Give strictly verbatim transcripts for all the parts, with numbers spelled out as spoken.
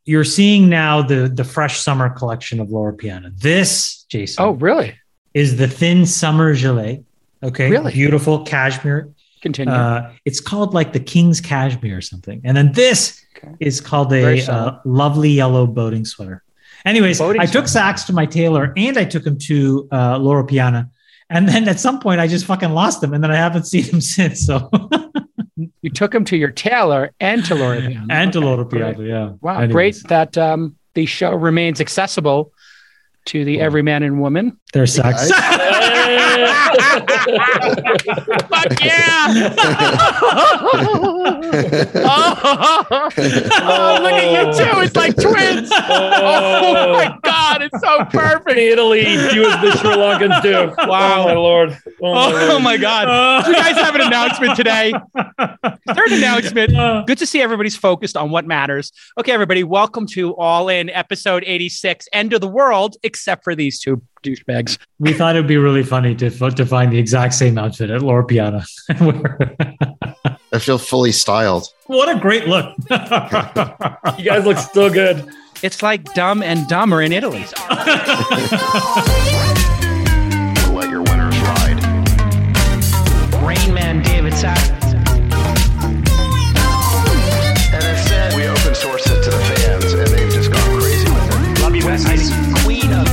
you're seeing now the the fresh summer collection of Loro Piana. This, Jason. Oh, really? Is the thin summer gilet. Okay. Really? Beautiful cashmere. Continue. Uh, it's called like the King's Cashmere or something. And then this okay. is called a uh, lovely yellow boating sweater. Anyways, boating I sweater. took Sachs to my tailor and I took him to uh, Loro Piana. And then at some point I just fucking lost him. And then I haven't seen him since. So you took him to your tailor and to Loro Piana. And okay. to Loro Piana, yeah. Wow, Anyways. Great that um, the show remains accessible to the every man and woman. There's Sachs. Fuck yeah! oh, oh, look at you two. It's like twins. Oh, my God. It's so perfect. Italy do as the Sri Lankans do. Wow. Oh, my Lord. Oh, my, oh, Lord. my God. Do you guys have an announcement today? Third announcement. Good to see everybody's focused on what matters. Okay, everybody. Welcome to All In episode eighty-six, End of the World, except for these two douchebags. We thought it'd be really funny to to find the exact same outfit at Loro Piana. I feel fully styled. What a great look. You guys look so good. It's like Dumb and Dumber in Italy. Let your winners ride. Rain Man David Sachs. And that's it. We open source it to the fans and they've just gone crazy with it. Love you, Wes. Queen of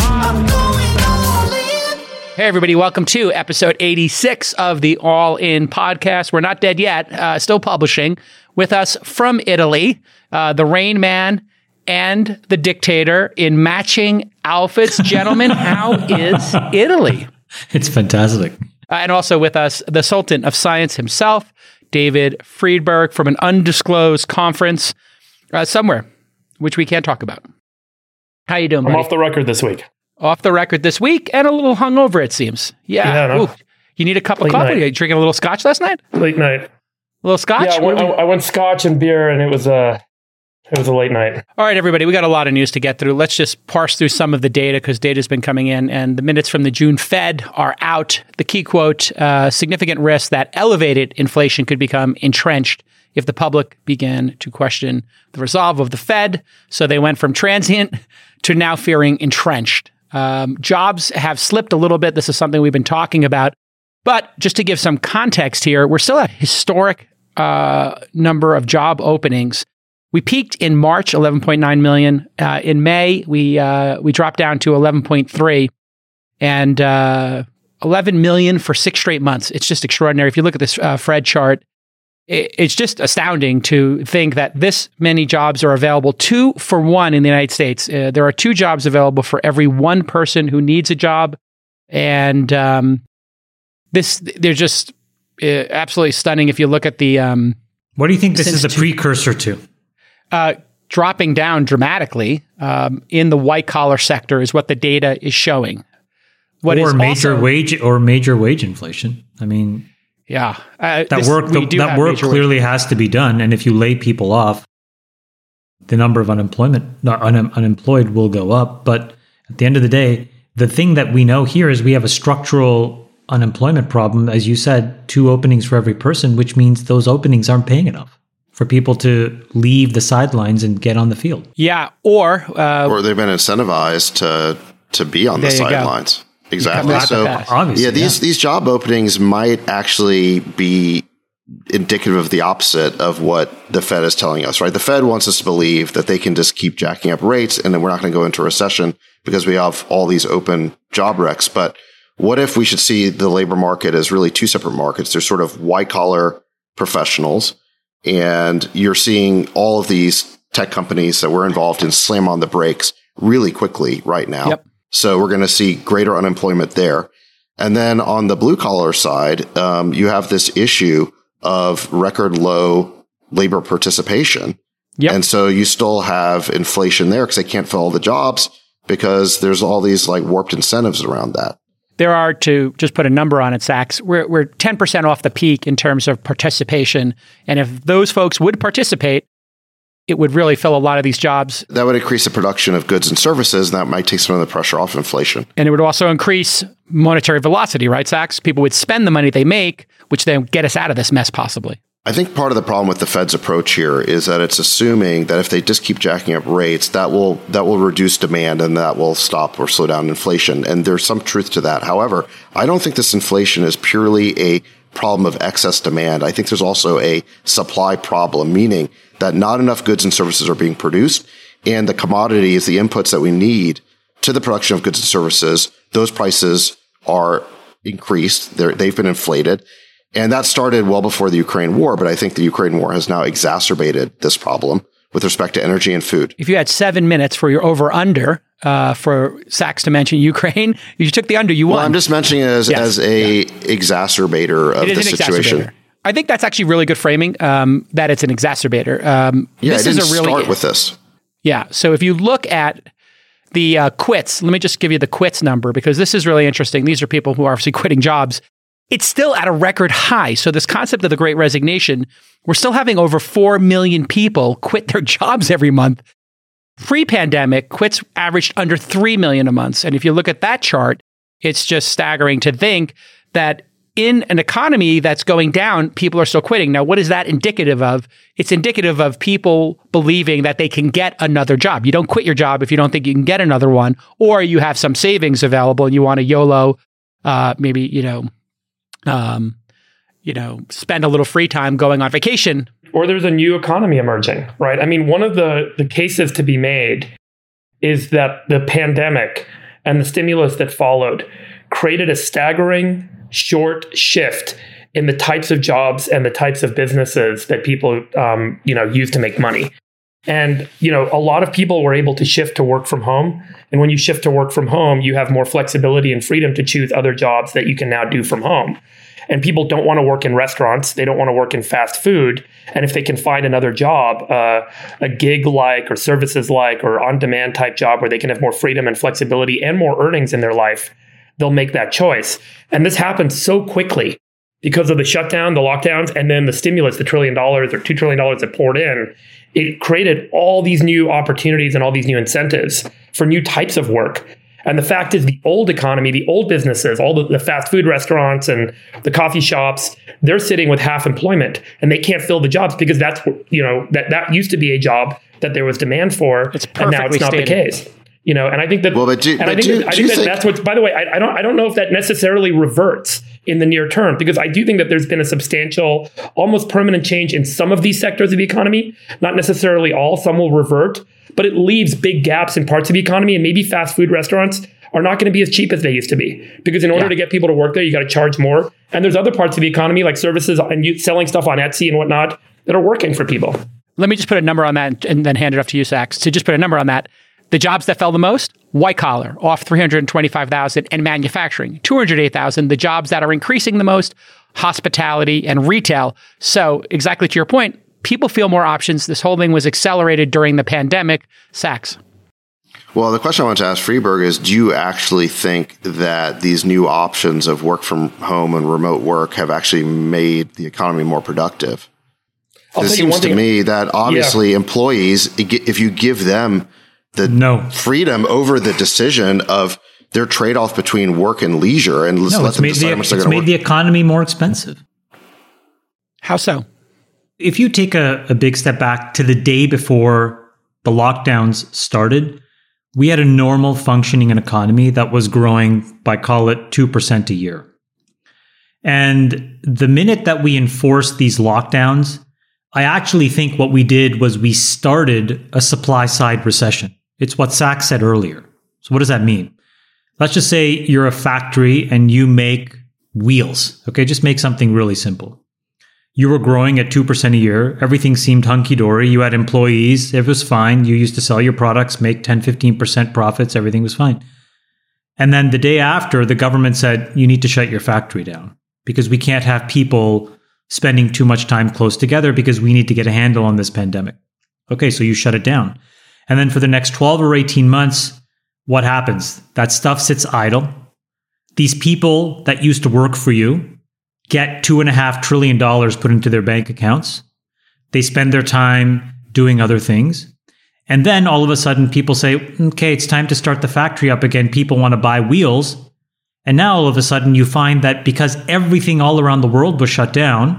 Hey, everybody. Welcome to episode eighty-six of the All In podcast. We're not dead yet. Uh, still publishing. With us from Italy, uh, the Rain Man and the Dictator in matching outfits. Gentlemen, how is Italy? It's fantastic. Uh, and also with us, the Sultan of Science himself, David Friedberg, from an undisclosed conference uh, somewhere, which we can't talk about. How you doing, buddy? I'm off the record this week. Off the record this week and a little hungover, it seems. Yeah. yeah no. Ooh, you need a cup of Late coffee? Night. Are you drinking a little scotch last night? Late night. A little scotch? Yeah, I went, I went scotch and beer, and it was a it was a late night. All right, everybody, we got a lot of news to get through. Let's just parse through some of the data because data's been coming in, and the minutes from the June Fed are out. The key quote: uh, significant risk that elevated inflation could become entrenched if the public began to question the resolve of the Fed. So they went from transient to now fearing entrenched. Um, jobs have slipped a little bit. This is something we've been talking about. But just to give some context here, we're still at a historic uh, number of job openings. We peaked in March, eleven point nine million. Uh, in May, we uh, we dropped down to eleven point three, and uh, eleven million for six straight months. It's just extraordinary. If you look at this uh, Fred chart, it, it's just astounding to think that this many jobs are available, two for one in the United States. Uh, there are two jobs available for every one person who needs a job, and um, this they're just uh, absolutely stunning. If you look at the, um, what do you think this is a precursor to? Uh, dropping down dramatically um, in the white collar sector is what the data is showing. What or is major also, wage or major wage inflation. I mean, yeah, uh, that this, work the, that work clearly wage. has to be done, and if you lay people off, the number of unemployment not un, unemployed will go up. But at the end of the day, the thing that we know here is we have a structural unemployment problem, as you said, two openings for every person, which means those openings aren't paying enough for people to leave the sidelines and get on the field. Yeah, or uh, or they've been incentivized to to be on the sidelines. Go. Exactly. So Obviously, yeah, these yeah. these job openings might actually be indicative of the opposite of what the Fed is telling us, right? The Fed wants us to believe that they can just keep jacking up rates and then we're not going to go into recession because we have all these open job recs. But what if we should see the labor market as really two separate markets? There's sort of white collar professionals, and you're seeing all of these tech companies that we're involved in slam on the brakes really quickly right now. Yep. So we're going to see greater unemployment there. And then on the blue collar side, um, you have this issue of record low labor participation. Yep. And so you still have inflation there because they can't fill all the jobs because there's all these like warped incentives around that. There are, to just put a number on it, Sachs, we're, we're ten percent off the peak in terms of participation. And if those folks would participate, it would really fill a lot of these jobs. That would increase the production of goods and services, and that might take some of the pressure off inflation. And it would also increase monetary velocity, right, Sachs? People would spend the money they make, which then get us out of this mess, possibly. I think part of the problem with the Fed's approach here is that it's assuming that if they just keep jacking up rates, that will that will reduce demand and that will stop or slow down inflation. And there's some truth to that. However, I don't think this inflation is purely a problem of excess demand. I think there's also a supply problem, meaning that not enough goods and services are being produced, and the commodities, the inputs that we need to the production of goods and services, those prices are increased. They're, they've been inflated. And that started well before the Ukraine war, but I think the Ukraine war has now exacerbated this problem with respect to energy and food. If you had seven minutes for your over-under uh, for Sachs to mention Ukraine, you took the under, you won. Well, I'm just mentioning it as, yes. as a yeah. exacerbator of the situation. Exacerbator. I think that's actually really good framing, um, that it's an exacerbator. Um, yeah, this I didn't is a really, start with this. Yeah, so if you look at the uh, quits, let me just give you the quits number, because this is really interesting. These are people who are obviously quitting jobs. It's still at a record high. So this concept of the Great Resignation, we're still having over four million people quit their jobs every month. Pre-pandemic, quits averaged under three million a month. And if you look at that chart, it's just staggering to think that in an economy that's going down, people are still quitting. Now, what is that indicative of? It's indicative of people believing that they can get another job. You don't quit your job if you don't think you can get another one, or you have some savings available and you want to YOLO, uh, maybe, you know, Um, you know, spend a little free time going on vacation. Or there's a new economy emerging, right? I mean, one of the, the cases to be made is that the pandemic and the stimulus that followed created a staggering short shift in the types of jobs and the types of businesses that people, um, you know, use to make money. And, you know, a lot of people were able to shift to work from home. And when you shift to work from home, you have more flexibility and freedom to choose other jobs that you can now do from home. And people don't want to work in restaurants. They don't want to work in fast food. And if they can find another job, uh, a gig-like or services-like or on-demand type job where they can have more freedom and flexibility and more earnings in their life, they'll make that choice. And this happened so quickly because of the shutdown, the lockdowns, and then the stimulus, the trillion dollars or two trillion dollars that poured in. It created all these new opportunities and all these new incentives for new types of work. And the fact is, the old economy, the old businesses, all the, the fast food restaurants and the coffee shops, they're sitting with half employment and they can't fill the jobs because that's, you know, that, that used to be a job that there was demand for. It's and now it's not stated. the case. You know, and I think that, well, but do, and but I think, do, that, I do think that think that's what's, by the way, I, I don't, I don't know if that necessarily reverts in the near term, because I do think that there's been a substantial, almost permanent change in some of these sectors of the economy, not necessarily all, some will revert, but it leaves big gaps in parts of the economy, and maybe fast food restaurants are not going to be as cheap as they used to be, because in order yeah. to get people to work there, you got to charge more. And there's other parts of the economy like services and you selling stuff on Etsy and whatnot that are working for people. Let me just put a number on that and then hand it off to you, Sachs. To just put a number on that, the jobs that fell the most, white collar, off three hundred twenty-five thousand, and manufacturing, two hundred eight thousand. The jobs that are increasing the most, hospitality and retail. So exactly to your point, people feel more options. This whole thing was accelerated during the pandemic. Sachs. Well, the question I want to ask Friedberg is, do you actually think that these new options of work from home and remote work have actually made the economy more productive? It seems to me that obviously yeah. employees, if you give them the no. freedom over the decision of their trade-off between work and leisure, and let's no, let it's them made, decide the, how much they're it's going to made work. the economy more expensive. How so? If you take a, a big step back to the day before the lockdowns started, we had a normal functioning economy that was growing by, call it, two percent a year. And the minute that we enforced these lockdowns, I actually think what we did was we started a supply side recession. It's what Sachs said earlier. So what does that mean? Let's just say you're a factory and you make wheels. Okay, just make something really simple. You were growing at two percent a year. Everything seemed hunky-dory. You had employees. It was fine. You used to sell your products, make ten, fifteen percent profits. Everything was fine. And then the day after, the government said, you need to shut your factory down because we can't have people spending too much time close together because we need to get a handle on this pandemic. Okay, so you shut it down. And then for the next twelve or eighteen months, what happens? That stuff sits idle. These people that used to work for you get two and a half trillion dollars put into their bank accounts. They spend their time doing other things. And then all of a sudden people say, okay, it's time to start the factory up again. People want to buy wheels. And now all of a sudden you find that because everything all around the world was shut down,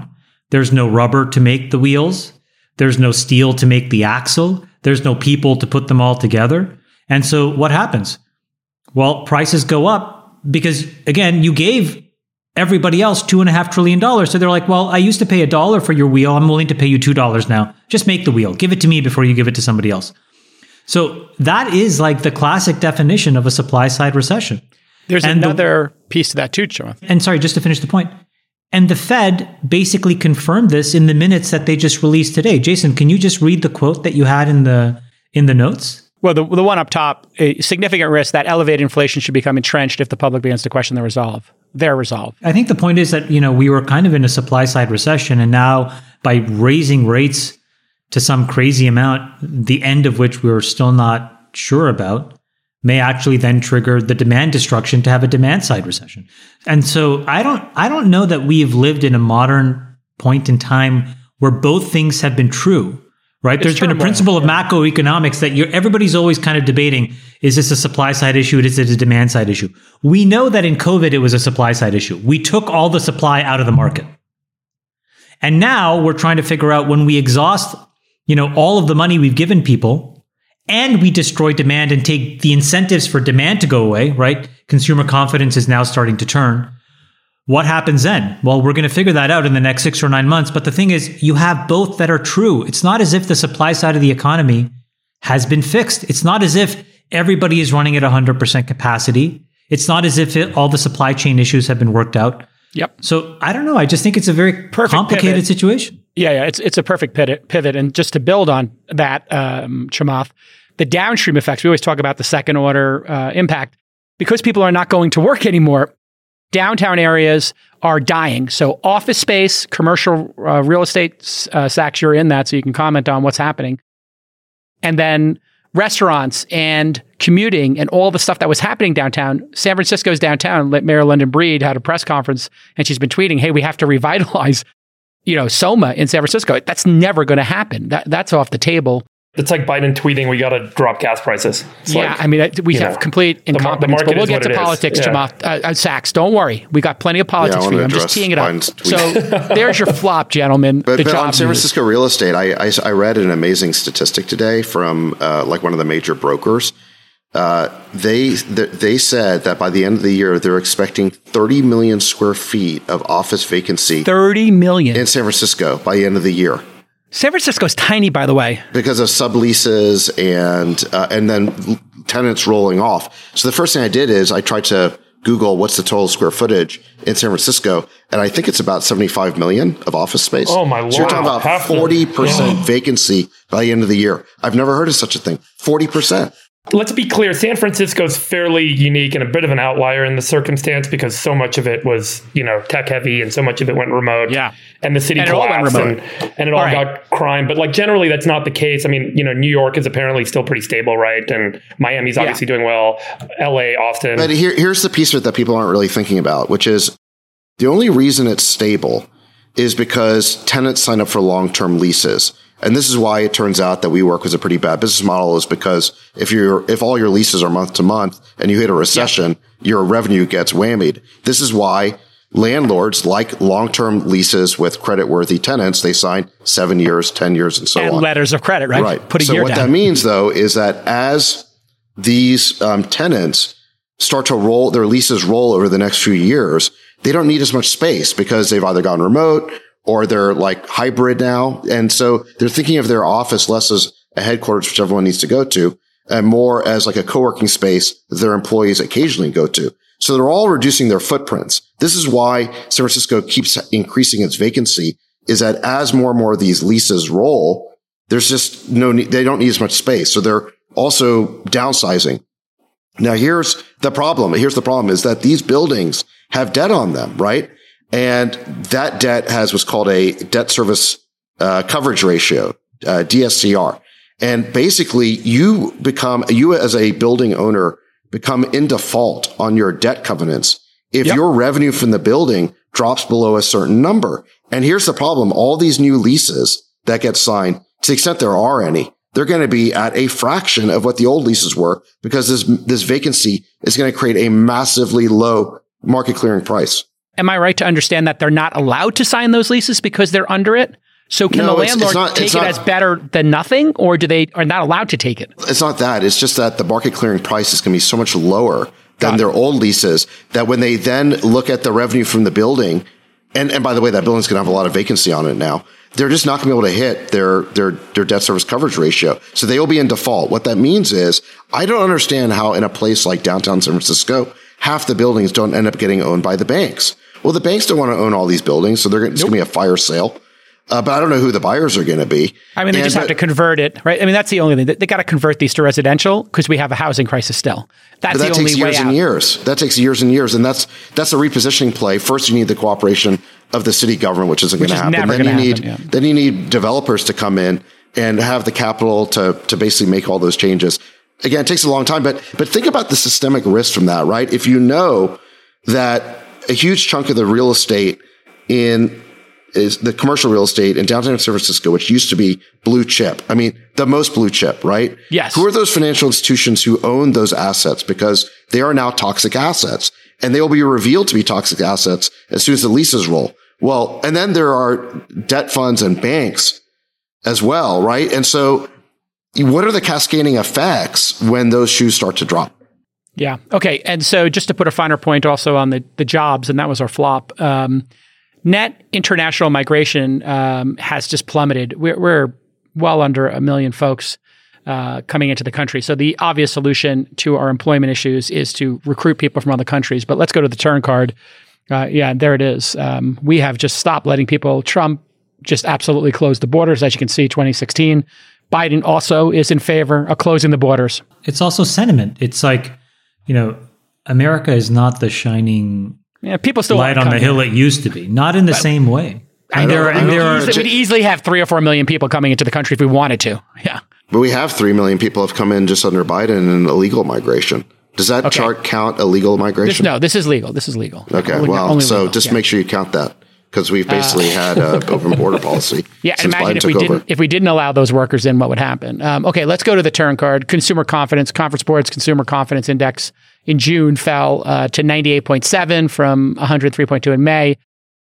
There's no rubber to make the wheels. There's no steel to make the axle. There's no people to put them all together. And so what happens? Well, prices go up because, again, you gave everybody else two and a half trillion dollars. So they're like, well, I used to pay a dollar for your wheel. I'm willing to pay you two dollars now. Just make the wheel. Give it to me before you give it to somebody else. So that is like the classic definition of a supply side recession. There's and another the, piece to that too, John. And sorry, just to finish the point. And the Fed basically confirmed this in the minutes that they just released today. Jason, can you just read the quote that you had in the in the notes? Well, the, the one up top, a significant risk that elevated inflation should become entrenched if the public begins to question the resolve, their resolve. I think the point is that, you know, we were kind of in a supply side recession, and now by raising rates to some crazy amount, the end of which we were still not sure about, may actually then trigger the demand destruction to have a demand side recession. And so I don't I don't know that we've lived in a modern point in time where both things have been true, right? It's There's turmoil. been a principle of macroeconomics that you're, everybody's always kind of debating, is this a supply side issue? Is it a demand side issue? We know that in COVID, it was a supply side issue. We took all the supply out of the market. And now we're trying to figure out, when we exhaust, you know, all of the money we've given people, and we destroy demand and take the incentives for demand to go away, right? Consumer confidence is now starting to turn. What happens then? Well, we're going to figure that out in the next six or nine months. But the thing is, you have both that are true. It's not as if the supply side of the economy has been fixed. It's not as if everybody is running at one hundred percent capacity. It's not as if it, all the supply chain issues have been worked out. Yep. So I don't know. I just think it's a very perfect complicated pivot. situation. Yeah, yeah, it's it's a perfect pivot. Pivot, and just to build on that, um, Chamath, the downstream effects. We always talk about the second order uh, impact because people are not going to work anymore. Downtown areas are dying. So office space, commercial uh, real estate, uh, Sachs, you're in that, so you can comment on what's happening. And then restaurants and commuting and all the stuff that was happening downtown. San Francisco's downtown. Mayor London Breed had a press conference and she's been tweeting, hey, we have to revitalize, you know, SoMa in San Francisco. That's never going to happen. That That's off the table. It's like Biden tweeting, we got to drop gas prices. It's yeah, like, I mean, we have know, complete incompetence, but we'll get to politics, yeah. Chamath. Uh, uh, Sachs, don't worry. We got plenty of politics yeah, for you. I'm just teeing it up. So there's your flop, gentlemen. But, the but job on San news. Francisco real estate, I, I, I read an amazing statistic today from uh, like one of the major brokers. Uh, they they said that by the end of the year, they're expecting thirty million square feet of office vacancy. thirty million in San Francisco by the end of the year. San Francisco's tiny, by the way, because of subleases and uh, and then tenants rolling off. So the first thing I did is I tried to Google what's the total square footage in San Francisco, and I think it's about seventy-five million of office space. Oh my lord! So you're talking about Half forty percent yeah. vacancy by the end of the year. I've never heard of such a thing. Forty percent. Let's be clear, San Francisco is fairly unique and a bit of an outlier in the circumstance because so much of it was, you know, tech heavy and so much of it went remote. Yeah. And the city and collapsed and, and it all, all right. got crime. But like generally that's not the case. I mean, you know, New York is apparently still pretty stable, right? And Miami's obviously yeah. doing well. L A, Austin. But here, here's the piece of it that people aren't really thinking about, which is the only reason it's stable is because tenants sign up for long-term leases. And this is why it turns out that WeWork was a pretty bad business model, is because if you're, if all your leases are month to month and you hit a recession, yeah. your revenue gets whammied. This is why landlords like long-term leases with credit-worthy tenants. They sign seven years, ten years, and so and on. Letters of credit, right? Right. Put a so year what down. that means, though, is that as these um, tenants start to roll, their leases roll over the next few years, they don't need as much space because they've either gone remote or they're like hybrid now. And so they're thinking of their office less as a headquarters, which everyone needs to go to, and more as like a co-working space that their employees occasionally go to. So they're all reducing their footprints. This is why San Francisco keeps increasing its vacancy, is that as more and more of these leases roll, there's just no need, they don't need as much space. So they're also downsizing. Now here's the problem. Here's the problem is that these buildings have debt on them, right? And that debt has what's called a debt service uh, coverage ratio, uh, D S C R. And basically you become, you as a building owner become in default on your debt covenants if yep. your revenue from the building drops below a certain number. And here's the problem. All these new leases that get signed, to the extent there are any, they're going to be at a fraction of what the old leases were because this, this vacancy is going to create a massively low market clearing price. am I right to understand that they're not allowed to sign those leases because they're under it? So can No, the it's- landlord it's not- take it's it not- as better than nothing, or do they are not allowed to take it? It's not that. It's just that the market clearing price is going to be so much lower than their old leases that when they then look at the revenue from the building, and, and by the way, that building's going to have a lot of vacancy on it now. They're just not going to be able to hit their, their, their debt service coverage ratio. So they will be in default. What that means is I don't understand how in a place like downtown San Francisco, half the buildings don't end up getting owned by the banks. Well, the banks don't want to own all these buildings. So they're, it's nope. going to be a fire sale. Uh, but I don't know who the buyers are going to be. I mean, they and, just have but, to convert it, right? I mean, that's the only thing. They, they got to convert these to residential because we have a housing crisis still. That's that the only takes years way and out. years. That takes years and years, and that's that's a repositioning play. First, you need the cooperation of the city government, which isn't going to happen. Never then you happen, need yeah. then you need developers to come in and have the capital to to basically make all those changes. Again, it takes a long time, but but think about the systemic risk from that, right? If you know that a huge chunk of the real estate in is the commercial real estate in downtown San Francisco, which used to be blue chip. I mean, the most blue chip, right? Yes. Who are those financial institutions who own those assets? Because they are now toxic assets and they will be revealed to be toxic assets as soon as the leases roll. Well, and then there are debt funds and banks as well, right? And so what are the cascading effects when those shoes start to drop? Yeah. Okay. And so just to put a finer point also on the, the jobs, and that was our flop, um, net international migration um, has just plummeted. We're, we're well under a million folks uh, coming into the country. So the obvious solution to our employment issues is to recruit people from other countries. But let's go to the turn card. Uh, yeah, there it is. Um, we have just stopped letting people. Trump just absolutely closed the borders, as you can see, twenty sixteen. Biden also is in favor of closing the borders. It's also sentiment. It's like, you know, America is not the shining Yeah, people still light on the hill here. it used to be. Not in the but, same way. And there, and there are, we'd easily have three or four million people coming into the country if we wanted to. Yeah, but we have three million people have come in just under Biden in illegal migration. Does that okay. chart count illegal migration? This, no, this is legal. This is legal. Okay, only, well, only so legal. just yeah. make sure you count that because we've basically uh, had an open border policy. Yeah, since imagine Biden if we took didn't over. if we didn't allow those workers in, what would happen? Um, okay, let's go to the turn card. Consumer confidence. Conference Board's Consumer Confidence Index in June fell uh, to ninety-eight point seven from one hundred three point two in May.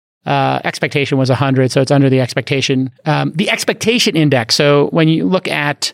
Uh, expectation was one hundred, so it's under the expectation. Um, the expectation index. So when you look at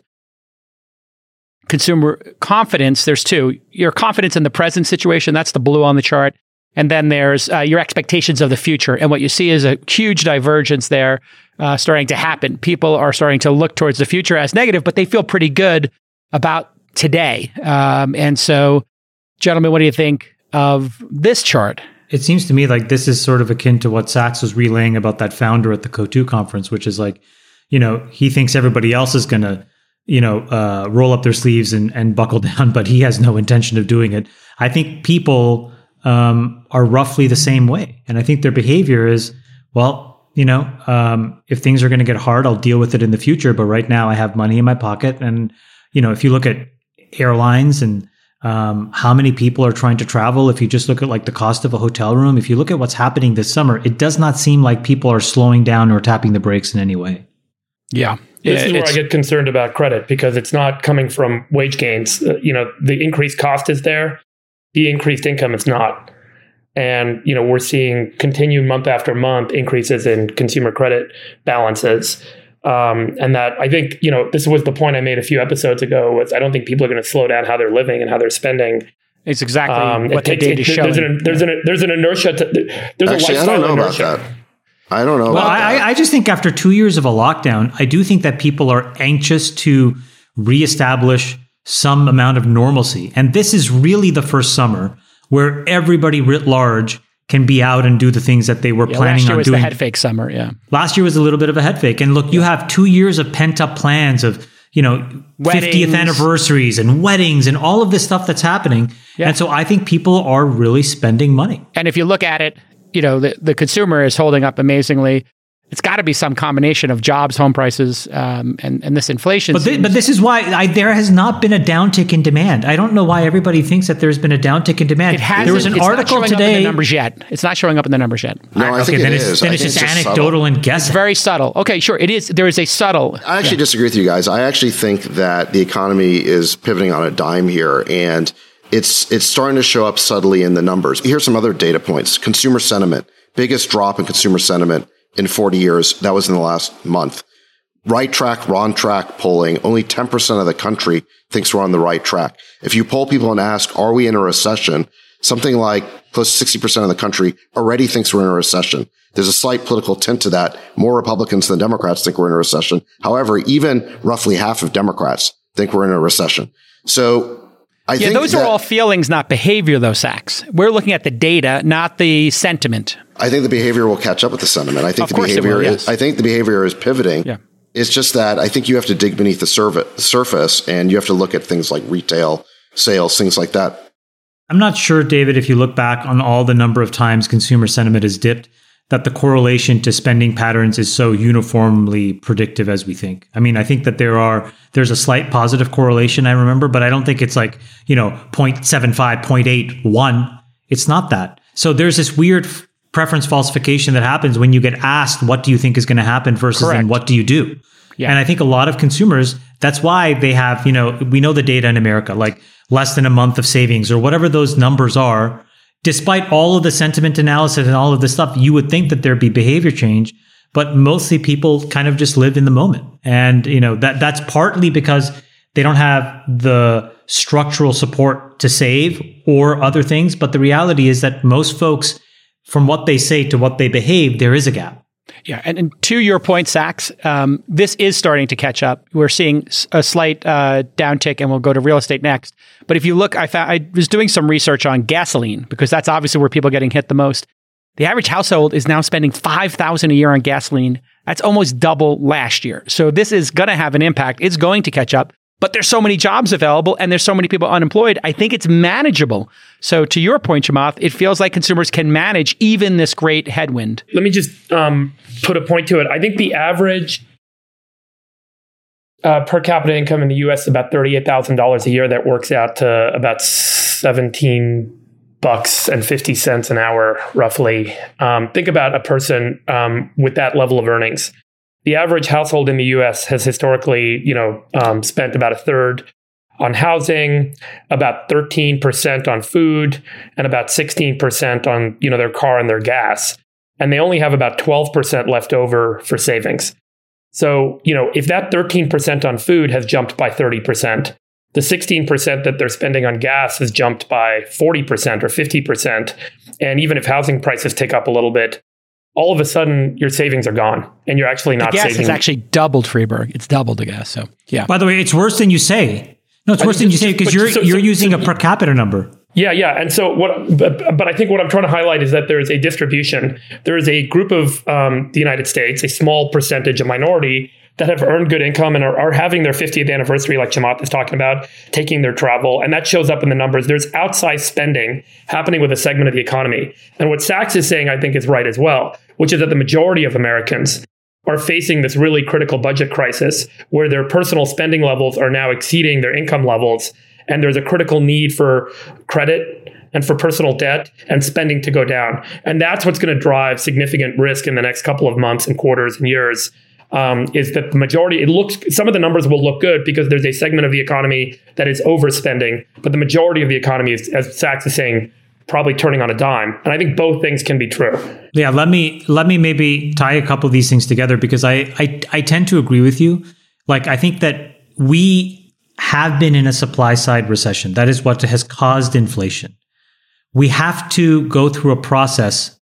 consumer confidence, there's two. Your confidence in the present situation, that's the blue on the chart. And then there's uh, your expectations of the future. And what you see is a huge divergence there uh, starting to happen. People are starting to look towards the future as negative, but they feel pretty good about today. Um, and so, gentlemen, what do you think of this chart? It seems to me like this is sort of akin to what Sachs was relaying about that founder at the C O two conference, which is like, you know, he thinks everybody else is going to, you know, uh, roll up their sleeves and, and buckle down, but he has no intention of doing it. I think people um, are roughly the same way. And I think their behavior is, well, you know, um, if things are going to get hard, I'll deal with it in the future. But right now I have money in my pocket. And, you know, if you look at airlines and Um, how many people are trying to travel? If you just look at like the cost of a hotel room, if you look at what's happening this summer, it does not seem like people are slowing down or tapping the brakes in any way. Yeah. This yeah, is where I get concerned about credit because it's not coming from wage gains. Uh, you know, the increased cost is there. The increased income is not. And, you know, we're seeing continued month after month increases in consumer credit balances. Um, and that I think, you know, this was the point I made a few episodes ago was I don't think people are going to slow down how they're living and how they're spending. It's exactly um, what it the data is showing. There's an, there's an, there's an inertia. To, there's Actually, a I don't know inertia. about that. I don't know well, about I, that. I just think after two years of a lockdown, I do think that people are anxious to reestablish some amount of normalcy. And this is really the first summer where everybody writ large can be out and do the things that they were yeah, planning last year on was doing. The head fake summer, yeah. Last year was a little bit of a head fake. And look, you have two years of pent up plans of, you know, Weddings. fiftieth anniversaries and weddings and all of this stuff that's happening. Yeah. And so I think people are really spending money. And if you look at it, you know, the, the consumer is holding up amazingly. It's got to be some combination of jobs, home prices, um, and, and this inflation. But, th- but this is why I, there has not been a downtick in demand. I don't know why everybody thinks that there's been a downtick in demand. It hasn't. There was an it's article not showing today. Up in the numbers yet. It's not showing up in the numbers yet. No, I okay, think then it it's, is. Then I it's think just it's just anecdotal subtle. and It's guessing. very subtle. Okay, sure. It is. There is a subtle. I actually yeah. disagree with you guys. I actually think that the economy is pivoting on a dime here. And it's it's starting to show up subtly in the numbers. Here's some other data points. Consumer sentiment, biggest drop in consumer sentiment in forty years. That was in the last month. Right track, wrong track polling. Only ten percent of the country thinks we're on the right track. If you poll people and ask, are we in a recession? Something like close to sixty percent of the country already thinks we're in a recession. There's a slight political tint to that. More Republicans than Democrats think we're in a recession. However, even roughly half of Democrats think we're in a recession. So I yeah, think those that, are all feelings, not behavior, though, Sachs. We're looking at the data, not the sentiment. I think the behavior will catch up with the sentiment. I think of the behavior will, yes. is, I think the behavior is pivoting. Yeah. It's just that I think you have to dig beneath the surface and you have to look at things like retail sales, things like that. I'm not sure, David, if you look back on all the number of times consumer sentiment has dipped, that the correlation to spending patterns is so uniformly predictive as we think. I mean, I think that there are there's a slight positive correlation, I remember, but I don't think it's like, you know, zero point seven five, zero point eight one. It's not that. So there's this weird f- preference falsification that happens when you get asked, what do you think is going to happen versus then what do you do? Yeah. And I think a lot of consumers, that's why they have, you know, we know the data in America, like less than a month of savings or whatever those numbers are. Despite all of the sentiment analysis and all of this stuff, you would think that there'd be behavior change, but mostly people kind of just live in the moment. And, you know, that that's partly because they don't have the structural support to save or other things. But the reality is that most folks, from what they say to what they behave, there is a gap. Yeah. And, and to your point, Sachs, um, this is starting to catch up. We're seeing a slight uh, downtick, and we'll go to real estate next. But if you look, I found I was doing some research on gasoline, because that's obviously where people are getting hit the most. The average household is now spending five thousand dollars a year on gasoline. That's almost double last year. So this is going to have an impact. It's going to catch up. But there's so many jobs available and there's so many people unemployed. I think it's manageable. So to your point, Chamath, it feels like consumers can manage even this great headwind. Let me just um, put a point to it. I think the average uh, per capita income in the U S is about thirty-eight thousand dollars a year. That works out to about seventeen bucks and fifty cents an hour, roughly. Um, think about a person um, with that level of earnings. The average household in the U S has historically, you know, um, spent about a third on housing, about thirteen percent on food, and about sixteen percent on, you know, their car and their gas. And they only have about twelve percent left over for savings. So, you know, if that thirteen percent on food has jumped by thirty percent, the sixteen percent that they're spending on gas has jumped by forty percent or fifty percent. And even if housing prices tick up a little bit, all of a sudden your savings are gone and you're actually not the gas saving. Has actually doubled, Freeberg. It's doubled the gas. So yeah. By the way, it's worse than you say. No, it's I worse mean, than you say because you're so, you're so, using so, a per capita number. Yeah, yeah. And so what, but, but I think what I'm trying to highlight is that there is a distribution. There is a group of um, the United States, a small percentage, a minority that have earned good income and are, are having their fiftieth anniversary, like Chamath is talking about, taking their travel. And that shows up in the numbers. There's outsized spending happening with a segment of the economy. And what Sachs is saying, I think, is right as well, which is that the majority of Americans are facing this really critical budget crisis where their personal spending levels are now exceeding their income levels. And there's a critical need for credit and for personal debt and spending to go down. And that's what's going to drive significant risk in the next couple of months and quarters and years. Um, is that the majority, it looks, some of the numbers will look good because there's a segment of the economy that is overspending, but the majority of the economy is, as Sachs is saying, probably turning on a dime. And I think both things can be true. Yeah, let me let me maybe tie a couple of these things together because I, I, I tend to agree with you. Like, I think that we have been in a supply side recession. That is what has caused inflation. We have to go through a process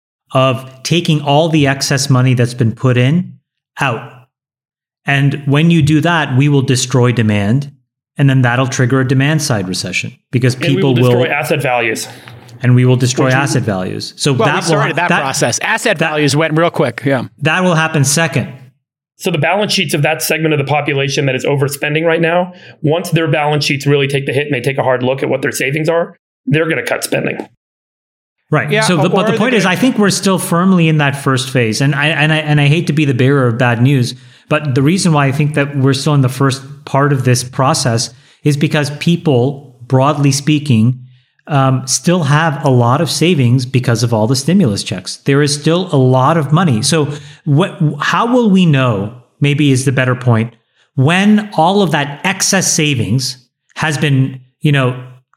of taking all the excess money that's been put in out. And when you do that, we will destroy demand. And then that'll trigger a demand side recession because people and we will destroy will asset values. And we will destroy Which asset we, values. So well, that we started will, that, that process. Asset that, values went real quick. Yeah. That will happen second. So the balance sheets of that segment of the population that is overspending right now, once their balance sheets really take the hit and they take a hard look at what their savings are, they're going to cut spending. Right. Yeah, so, the, but the point is, I think we're still firmly in that first phase, and I and I and I hate to be the bearer of bad news, but the reason why I think that we're still in the first part of this process is because people, broadly speaking, um, still have a lot of savings because of all the stimulus checks. There is still a lot of money. So, what? How will we know? Maybe is the better point when all of that excess savings has been, you know,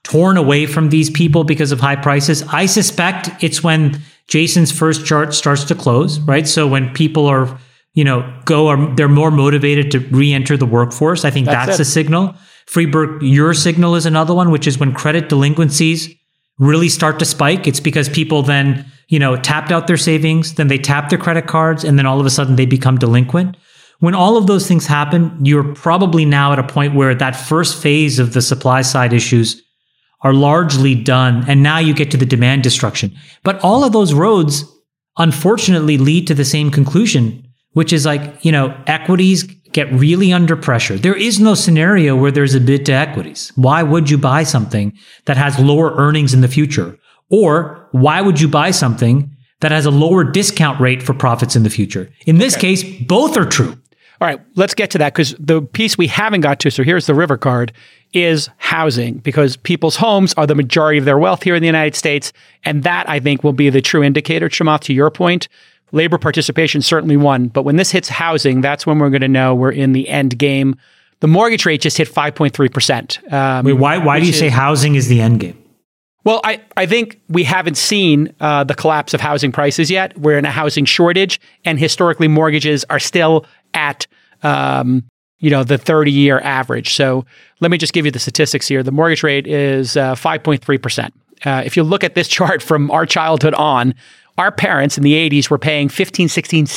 torn away from these people because of high prices. I suspect it's when Jason's first chart starts to close, right? So when people are, you know, go, are, they're more motivated to re-enter the workforce. I think that's, that's a signal. Freeberg, your signal is another one, which is when credit delinquencies really start to spike. It's because people then, you know, tapped out their savings, then they tap their credit cards, and then all of a sudden they become delinquent. When all of those things happen, you're probably now at a point where that first phase of the supply side issues are largely done. And now you get to the demand destruction. But all of those roads, unfortunately, lead to the same conclusion, which is like, you know, equities get really under pressure. There is no scenario where there's a bid to equities. Why would you buy something that has lower earnings in the future? Or why would you buy something that has a lower discount rate for profits in the future? In this okay. case, both are true. All right, let's get to that, because the piece we haven't got to, so here's the river card, is housing, because people's homes are the majority of their wealth here in the United States. And that, I think, will be the true indicator, Chamath, to your point. Labor participation, certainly one. But when this hits housing, that's when we're going to know we're in the end game. The mortgage rate just hit five point three percent. Um, Wait, why, why do you is, say housing is the end game? Well, I, I think we haven't seen uh, the collapse of housing prices yet. We're in a housing shortage, and historically mortgages are still at um, you know, the thirty-year average. So let me just give you the statistics here. The mortgage rate is uh, five point three percent. Uh, if you look at this chart from our childhood on, our parents in the eighties were paying fifteen, sixteen,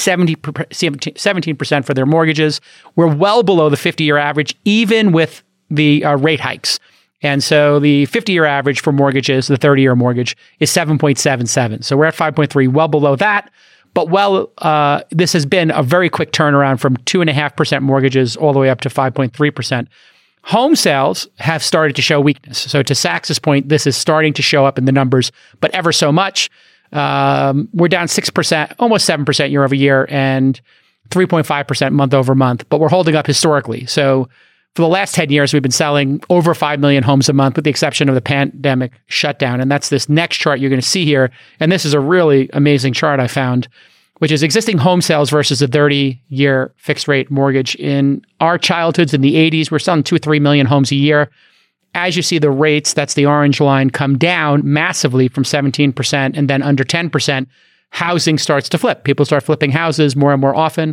seventeen percent for their mortgages. We're well below the fifty-year average, even with the uh, rate hikes. And so the fifty-year average for mortgages, the thirty-year mortgage, is seven point seven seven. So we're at five point three, well below that. But well, uh, this has been a very quick turnaround from two point five percent mortgages all the way up to five point three percent. Home sales have started to show weakness. So to Sachs's point, this is starting to show up in the numbers, but ever so much. Um, we're down six percent, almost seven percent year over year, and three point five percent month over month, but we're holding up historically. So for the last ten years, we've been selling over five million homes a month, with the exception of the pandemic shutdown. And that's this next chart you're going to see here. And this is a really amazing chart I found, which is existing home sales versus a thirty-year fixed rate mortgage. In our childhoods in the eighties, we're selling two or three million homes a year. As you see the rates, that's the orange line, come down massively from seventeen percent and then under ten percent, housing starts to flip. People start flipping houses more and more often.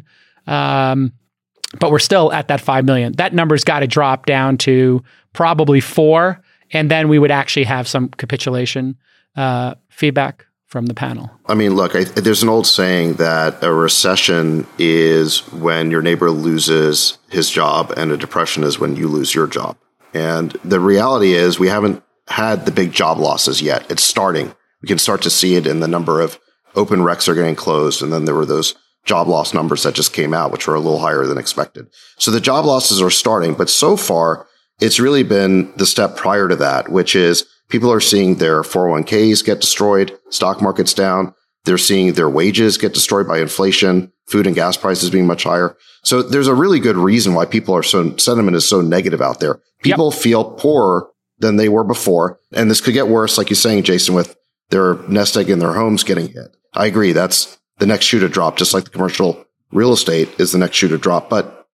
Um, but we're still at that five million. That number's got to drop down to probably four. And then we would actually have some capitulation uh, feedback from the panel. I mean, look, I, there's an old saying that a recession is when your neighbor loses his job, and a depression is when you lose your job. And the reality is we haven't had the big job losses yet. It's starting. We can start to see it in the number of open recs are getting closed. And then there were those job loss numbers that just came out, which were a little higher than expected. So the job losses are starting. But so far, it's really been the step prior to that, which is people are seeing their four oh one k's get destroyed, stock market's down. They're seeing their wages get destroyed by inflation, food and gas prices being much higher. So there's a really good reason why people are so, sentiment is so negative out there. People yep. feel poorer than they were before. And this could get worse, like you're saying, Jason, with their nest egg in their homes getting hit. I agree. That's the next shoe to drop, just like the commercial real estate is the next shoe to drop. But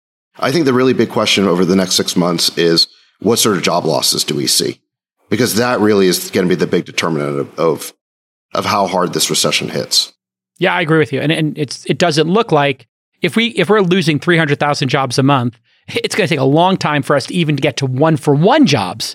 I think the really big question over the next six months is what sort of job losses do we see? Because that really is going to be the big determinant of, of, of how hard this recession hits. Yeah, I agree with you. And, and it's, it doesn't look like if, we, if we're losing three hundred thousand jobs a month, it's going to take a long time for us to even get to one-for-one jobs.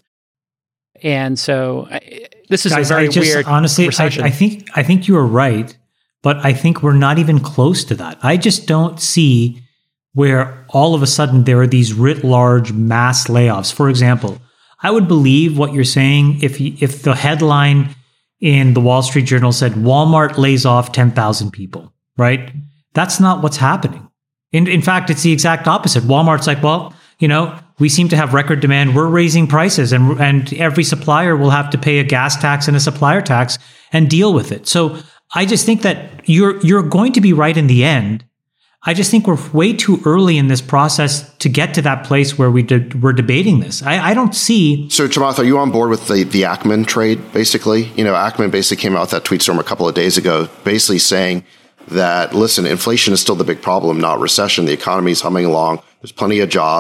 And so I, this is Guys, a very just, weird honestly, recession. I, I think I think you are right, but I think we're not even close to that. I just don't see where all of a sudden there are these writ large mass layoffs. For example, I would believe what you're saying if if the headline in the Wall Street Journal said Walmart lays off ten thousand people, right? That's not what's happening. In, in fact, it's the exact opposite. Walmart's like, well, you know, we seem to have record demand. We're raising prices, and and every supplier will have to pay a gas tax and a supplier tax and deal with it. So I just think that you're you're going to be right in the end. I just think we're way too early in this process to get to that place where we de- we're debating this. I, I don't see. So, Chamath, are you on board with the, the Ackman trade, basically? You know, Ackman basically came out with that tweet storm a couple of days ago, basically saying that, listen, inflation is still the big problem, not recession. The economy is humming along. There's plenty of jobs.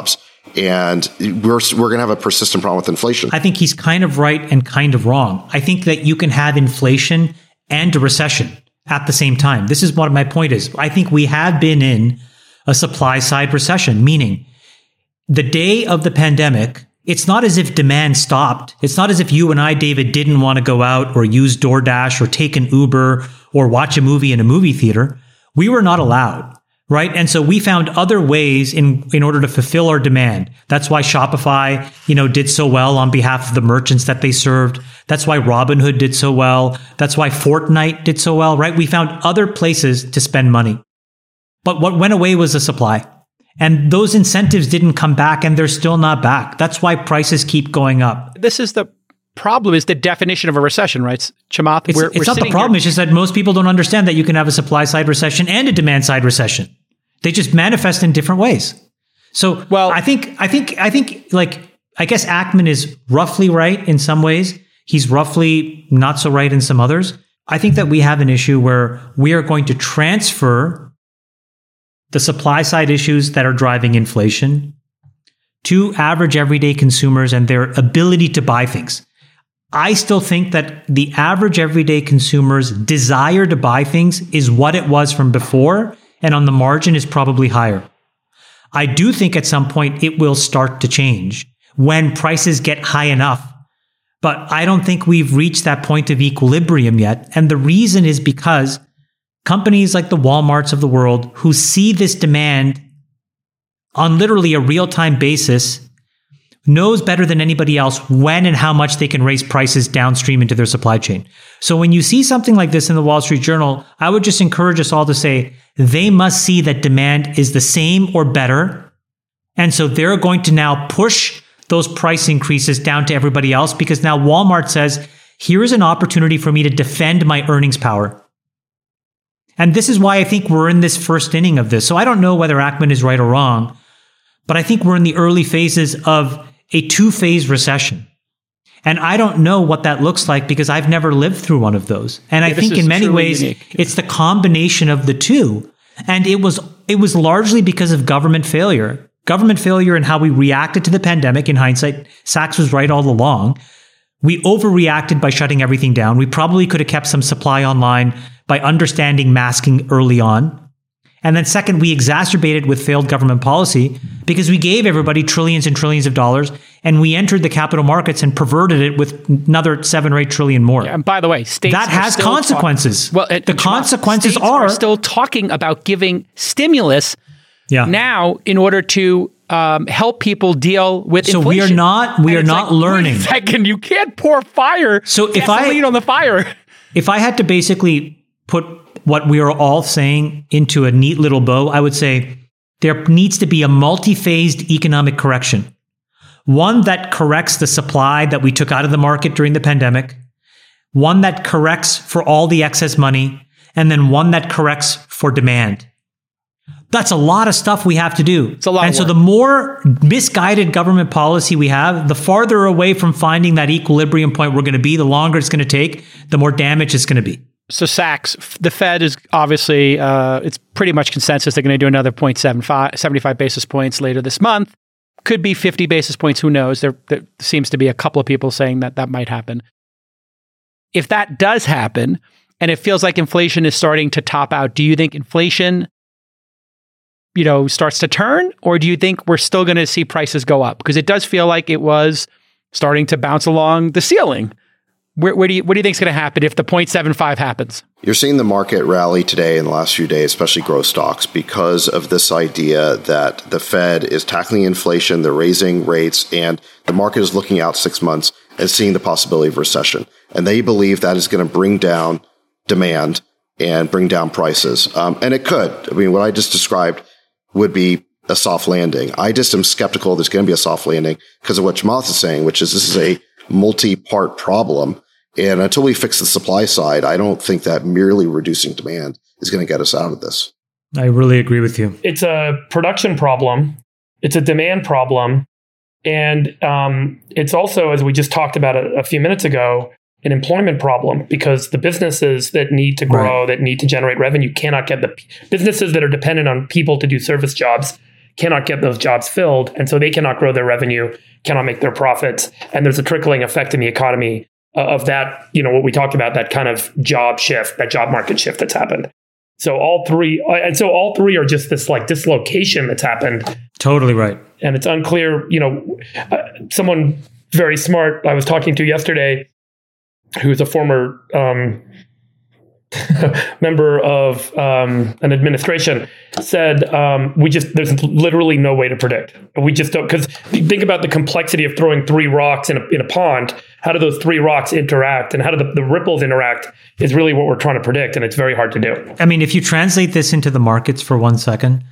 And we're we're going to have a persistent problem with inflation. I think he's kind of right and kind of wrong. I think that you can have inflation and a recession at the same time. This is what my point is. I think we have been in a supply side recession, meaning the day of the pandemic, it's not as if demand stopped. It's not as if you and I, David, didn't want to go out or use DoorDash or take an Uber or watch a movie in a movie theater. We were not allowed, right? And so we found other ways in, in order to fulfill our demand. That's why Shopify, you know, did so well on behalf of the merchants that they served. That's why Robinhood did so well. That's why Fortnite did so well, right? We found other places to spend money. But what went away was the supply. And those incentives didn't come back, and they're still not back. That's why prices keep going up. This is the problem, is the definition of a recession, right? Chamath, it's, we're, it's we're not the problem. Here. It's just that most people don't understand that you can have a supply side recession and a demand side recession. They just manifest in different ways. So, well, I think, I think, I think, like, I guess Ackman is roughly right in some ways. He's roughly not so right in some others. I think that we have an issue where we are going to transfer the supply side issues that are driving inflation to average everyday consumers and their ability to buy things. I still think that the average everyday consumer's desire to buy things is what it was from before, and on the margin is probably higher. I do think at some point it will start to change when prices get high enough, but I don't think we've reached that point of equilibrium yet. And the reason is because companies like the Walmarts of the world, who see this demand on literally a real-time basis, knows better than anybody else when and how much they can raise prices downstream into their supply chain. So when you see something like this in the Wall Street Journal, I would just encourage us all to say, they must see that demand is the same or better. And so they're going to now push those price increases down to everybody else, because now Walmart says, here is an opportunity for me to defend my earnings power. And this is why I think we're in this first inning of this. So I don't know whether Ackman is right or wrong, but I think we're in the early phases of a two-phase recession. And I don't know what that looks like because I've never lived through one of those. And yeah, I think in many ways, unique. It's the combination of the two. And it was it was largely because of government failure. Government failure and how we reacted to the pandemic. In hindsight, Sachs was right all along. We overreacted by shutting everything down. We probably could have kept some supply online by understanding masking early on. And then second, we exacerbated with failed government policy because we gave everybody trillions and trillions of dollars, and we entered the capital markets and perverted it with another seven or eight trillion more. Yeah, and by the way, states that has consequences. Talk- well, it, the consequences states are, are still talking about giving stimulus yeah. now in order to um, help people deal with so inflation. So we are not we and are not like, learning. Wait a second, you can't pour fire. So if I lead on the fire, if I had to basically put what we are all saying into a neat little bow, I would say there needs to be a multi-phased economic correction. One that corrects the supply that we took out of the market during the pandemic, one that corrects for all the excess money, and then one that corrects for demand. That's a lot of stuff we have to do. It's a lot. And so the more misguided government policy we have, the farther away from finding that equilibrium point we're going to be, the longer it's going to take, the more damage it's going to be. So Sachs, the Fed is obviously, uh, it's pretty much consensus they're going to do another zero point seven five, seventy-five basis points later this month. Could be fifty basis points, who knows? There, there seems to be a couple of people saying that that might happen. If that does happen, and it feels like inflation is starting to top out, do you think inflation, you know, starts to turn? Or do you think we're still going to see prices go up? Because it does feel like it was starting to bounce along the ceiling. Where, where do you, what do you think is going to happen if the zero point seven five happens? You're seeing the market rally today in the last few days, especially growth stocks, because of this idea that the Fed is tackling inflation, they're raising rates, and the market is looking out six months and seeing the possibility of recession. And they believe that is going to bring down demand and bring down prices. Um, and it could. I mean, what I just described would be a soft landing. I just am skeptical there's going to be a soft landing because of what Chamath is saying, which is this is a multi-part problem. And until we fix the supply side, I don't think that merely reducing demand is going to get us out of this. I really agree with you. It's a production problem. It's a demand problem. And um, it's also, as we just talked about a, a few minutes ago, an employment problem, because the businesses that need to grow, right. that need to generate revenue cannot get the businesses that are dependent on people to do service jobs cannot get those jobs filled. And so they cannot grow their revenue, cannot make their profits. And there's a trickling effect in the economy uh, of that, you know, what we talked about, that kind of job shift, that job market shift that's happened. So all three, and so all three are just this like dislocation that's happened. Totally right. And it's unclear, you know, uh, someone very smart I was talking to yesterday, who's a former um, member of um, an administration, said, um, we just, there's literally no way to predict. We just don't, because think about the complexity of throwing three rocks in a, in a pond. How do those three rocks interact and how do the, the ripples interact is really what we're trying to predict. And it's very hard to do. I mean, if you translate this into the markets for one second,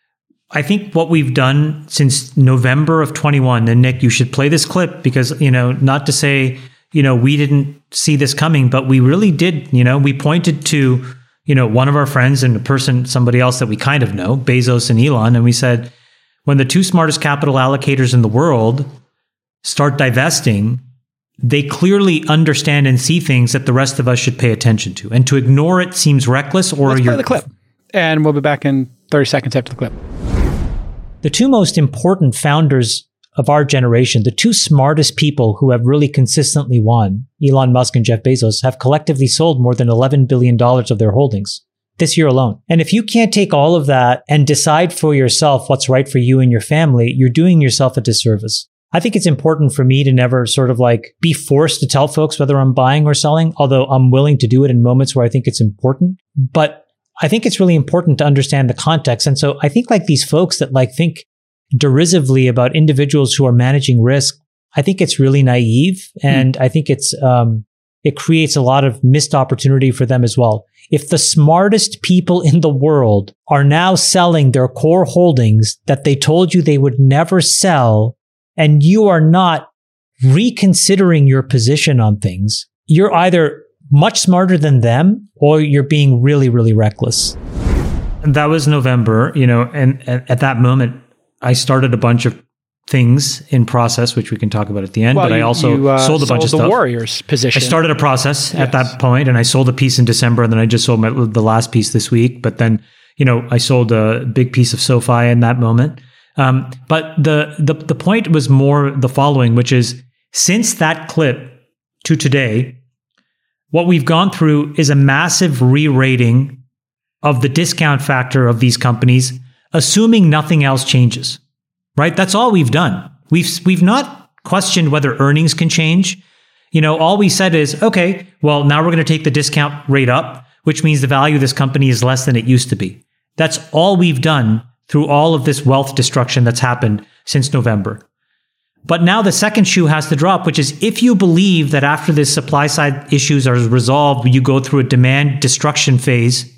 I think what we've done since November of twenty-one, and Nick, you should play this clip because, you know, not to say, you know, we didn't see this coming, but we really did. You know, we pointed to, you know, one of our friends and a person, somebody else that we kind of know, Bezos and Elon, and we said, when the two smartest capital allocators in the world start divesting, they clearly understand and see things that the rest of us should pay attention to. And to ignore it seems reckless or Let's you're... play the clip. And we'll be back in thirty seconds after the clip. The two most important founders of our generation, the two smartest people who have really consistently won, Elon Musk and Jeff Bezos, have collectively sold more than eleven billion dollars of their holdings this year alone. And if you can't take all of that and decide for yourself what's right for you and your family, you're doing yourself a disservice. I think it's important for me to never sort of like be forced to tell folks whether I'm buying or selling, although I'm willing to do it in moments where I think it's important. But I think it's really important to understand the context. And so I think like these folks that like think derisively about individuals who are managing risk, I think it's really naive. And mm. I think it's, um, it creates a lot of missed opportunity for them as well. If the smartest people in the world are now selling their core holdings that they told you they would never sell, and you are not reconsidering your position on things, you're either much smarter than them, or you're being really, really reckless. And that was November, you know, and, and at that moment, I started a bunch of things in process, which we can talk about at the end, well, but you, I also you, uh, sold a bunch of the stuff. Warriors position. I started a process yes. at that point, and I sold a piece in December, and then I just sold my, the last piece this week. But then, you know, I sold a big piece of SoFi in that moment. Um, but the, the the point was more the following, which is since that clip to today, what we've gone through is a massive re-rating of the discount factor of these companies, assuming nothing else changes, right? That's all we've done. We've we've not questioned whether earnings can change. You know, all we said is, okay, well, now we're going to take the discount rate up, which means the value of this company is less than it used to be. That's all we've done through all of this wealth destruction that's happened since November. But now the second shoe has to drop, which is if you believe that after this supply side issues are resolved, you go through a demand destruction phase,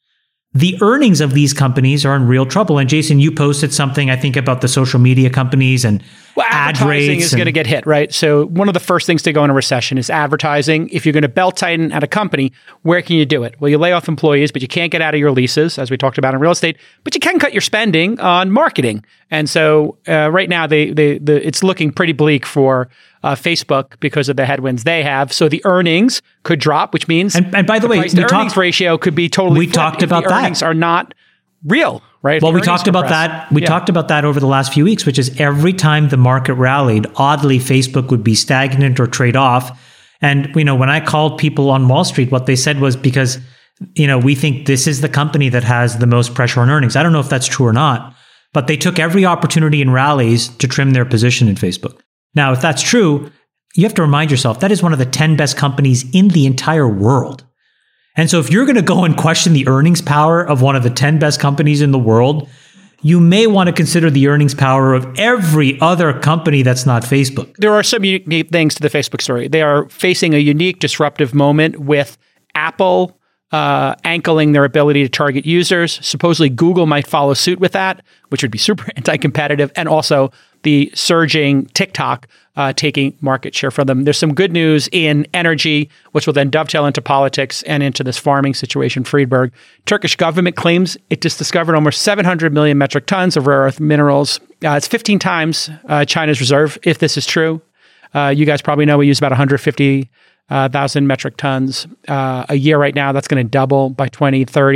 the earnings of these companies are in real trouble. And Jason, you posted something, I think, about the social media companies and well, ad advertising rates. is going to get hit, right? So one of the first things to go in a recession is advertising. If you're going to belt tighten at a company, where can you do it? Well, you lay off employees, but you can't get out of your leases, as we talked about in real estate, but you can cut your spending on marketing. And so uh, right now, they, they, the, it's looking pretty bleak for uh, Facebook because of the headwinds they have. So the earnings could drop, which means and, and by the, the way, price to earnings talk, ratio could be totally we flipped talked if about the that. Earnings are not real. Right. Well, we talked about that. We yeah. talked about that over the last few weeks, which is every time the market rallied, oddly, Facebook would be stagnant or trade off. And, you know, when I called people on Wall Street, what they said was because, you know, we think this is the company that has the most pressure on earnings. I don't know if that's true or not, but they took every opportunity in rallies to trim their position in Facebook. Now, if that's true, you have to remind yourself that is one of the ten best companies in the entire world. And so if you're going to go and question the earnings power of one of the ten best companies in the world, you may want to consider the earnings power of every other company that's not Facebook. There are some unique things to the Facebook story. They are facing a unique disruptive moment with Apple uh, ankling their ability to target users. Supposedly Google might follow suit with that, which would be super anti-competitive. And also the surging TikTok uh, taking market share from them. There's some good news in energy, which will then dovetail into politics and into this farming situation. Friedberg, Turkish government claims it just discovered almost seven hundred million metric tons of rare earth minerals. Uh, it's fifteen times uh, China's reserve, if this is true. Uh, you guys probably know we use about one hundred fifty thousand metric tons uh, a year right now. That's going to double by twenty thirty.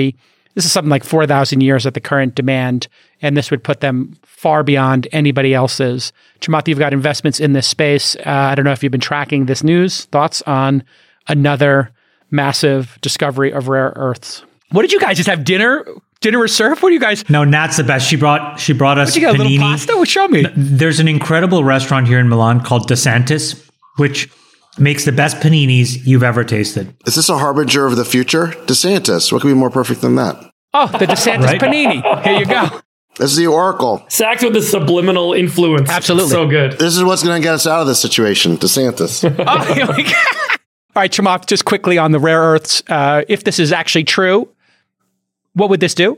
This is something like four thousand years at the current demand, and this would put them far beyond anybody else's. Chamath, you've got investments in this space. Uh, I don't know if you've been tracking this news. Thoughts on another massive discovery of rare earths? What did you guys just have dinner? Dinner was served? What do you guys? No, Nat's the best. She brought she brought us What, you got panini. a little pasta? Well, show me. There's an incredible restaurant here in Milan called DeSantis, which makes the best paninis you've ever tasted. Is this a harbinger of the future? DeSantis. What could be more perfect than that? Oh, the DeSantis Right? panini. Here you go. This is the oracle. Sachs with the subliminal influence. Absolutely. So good. This is what's going to get us out of this situation. DeSantis. Oh, here we go. All right, Chamath, just quickly on the rare earths. Uh, if this is actually true, what would this do?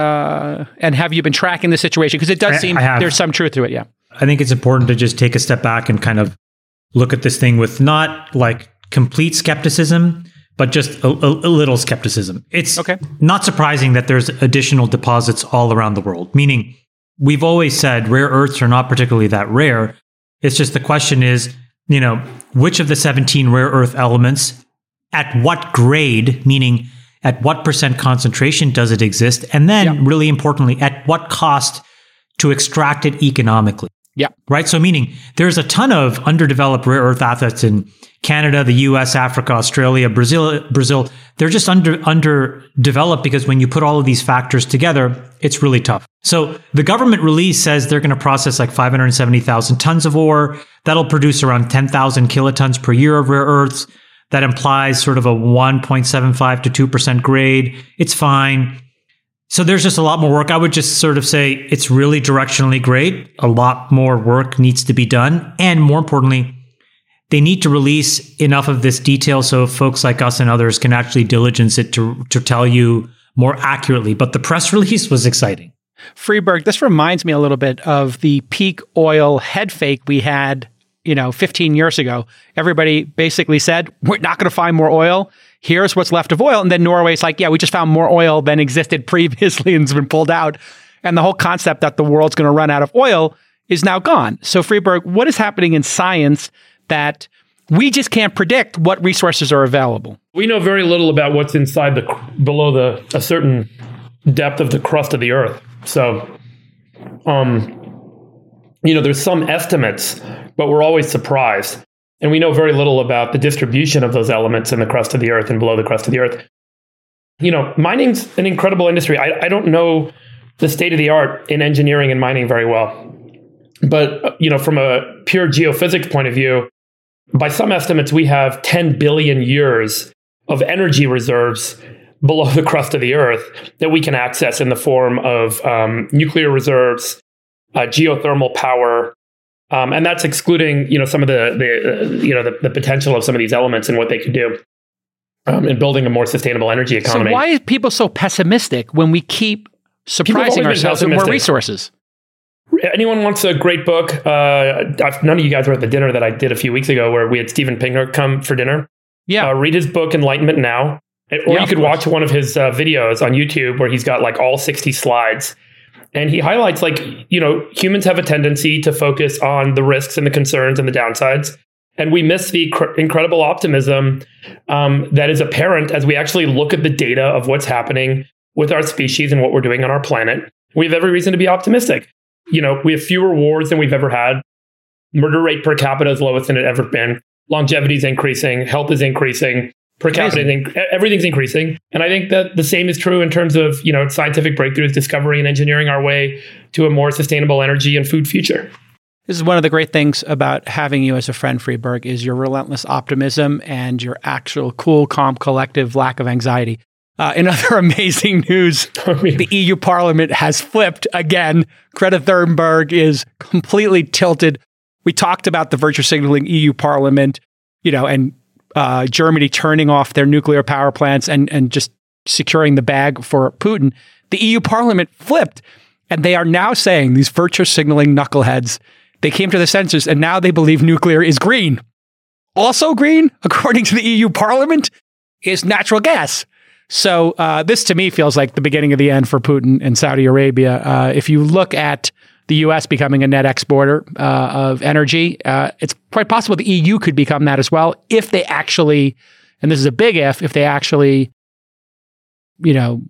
Uh, and have you been tracking the situation? Because it does I- seem I have. there's some truth to it, yeah. I think it's important to just take a step back and kind of look at this thing with not like complete skepticism, but just a, a, a little skepticism. It's Okay. not surprising that there's additional deposits all around the world, meaning we've always said rare earths are not particularly that rare. It's just the question is, you know, which of the seventeen rare earth elements, at what grade, meaning at what percent concentration does it exist? And then, Yeah. really importantly, at what cost to extract it economically? Yeah. Right. So meaning there's a ton of underdeveloped rare earth assets in Canada, the U S, Africa, Australia, Brazil, Brazil. They're just under underdeveloped because when you put all of these factors together, it's really tough. So the government release says they're going to process like five hundred seventy thousand tons of ore. That'll produce around ten thousand kilotons per year of rare earths. That implies sort of a one point seven five to two percent grade. It's fine. So there's just a lot more work. I would just sort of say it's really directionally great. A lot more work needs to be done. And more importantly, they need to release enough of this detail so folks like us and others can actually diligence it to, to tell you more accurately. But the press release was exciting. Freeberg, this reminds me a little bit of the peak oil head fake we had, you know, fifteen years ago. Everybody basically said, we're not going to find more oil. Here's what's left of oil. And then Norway's like, yeah, we just found more oil than existed previously and has been pulled out. And the whole concept that the world's going to run out of oil is now gone. So Freeberg, what is happening in science that we just can't predict what resources are available? We know very little about what's inside the below the a certain depth of the crust of the earth. So, um, you know, there's some estimates, but we're always surprised. And we know very little about the distribution of those elements in the crust of the earth and below the crust of the earth. You know, mining's an incredible industry. I, I don't know the state of the art in engineering and mining very well. But, you know, from a pure geophysics point of view, by some estimates, we have ten billion years of energy reserves below the crust of the earth that we can access in the form of um, nuclear reserves, uh, geothermal power. Um, and that's excluding, you know, some of the, the uh, you know, the, the potential of some of these elements and what they could do um, in building a more sustainable energy economy. So why are people so pessimistic when we keep surprising ourselves with more resources? Anyone wants a great book? Uh, I've, none of you guys were at the dinner that I did a few weeks ago where we had Steven Pinker come for dinner. Yeah. Uh, read his book, Enlightenment Now. Or Yeah, you could of course. watch one of his uh, videos on YouTube where he's got like all sixty slides. And he highlights like, you know, humans have a tendency to focus on the risks and the concerns and the downsides. And we miss the cr- incredible optimism um, that is apparent as we actually look at the data of what's happening with our species and what we're doing on our planet. We have every reason to be optimistic. You know, we have fewer wars than we've ever had. Murder rate per capita is lowest than it ever been. Longevity is increasing. Health is increasing. Per capita, is in- everything's increasing. And I think that the same is true in terms of, you know, scientific breakthroughs, discovery, and engineering our way to a more sustainable energy and food future. This is one of the great things about having you as a friend, Freeberg, is your relentless optimism and your actual cool, calm, collective lack of anxiety. Uh, in other amazing news, the E U Parliament has flipped again. Greta Thunberg is completely tilted. We talked about the virtue signaling E U Parliament, you know, and uh, Germany turning off their nuclear power plants and, and just securing the bag for Putin. The E U Parliament flipped, and they are now saying, these virtue signaling knuckleheads, they came to the census and now they believe nuclear is green. Also green, according to the E U Parliament, is natural gas. So uh, this to me feels like the beginning of the end for Putin and Saudi Arabia. Uh, if you look at the U S becoming a net exporter uh, of energy, uh, it's quite possible the E U could become that as well if they actually, and this is a big if, if they actually, you know,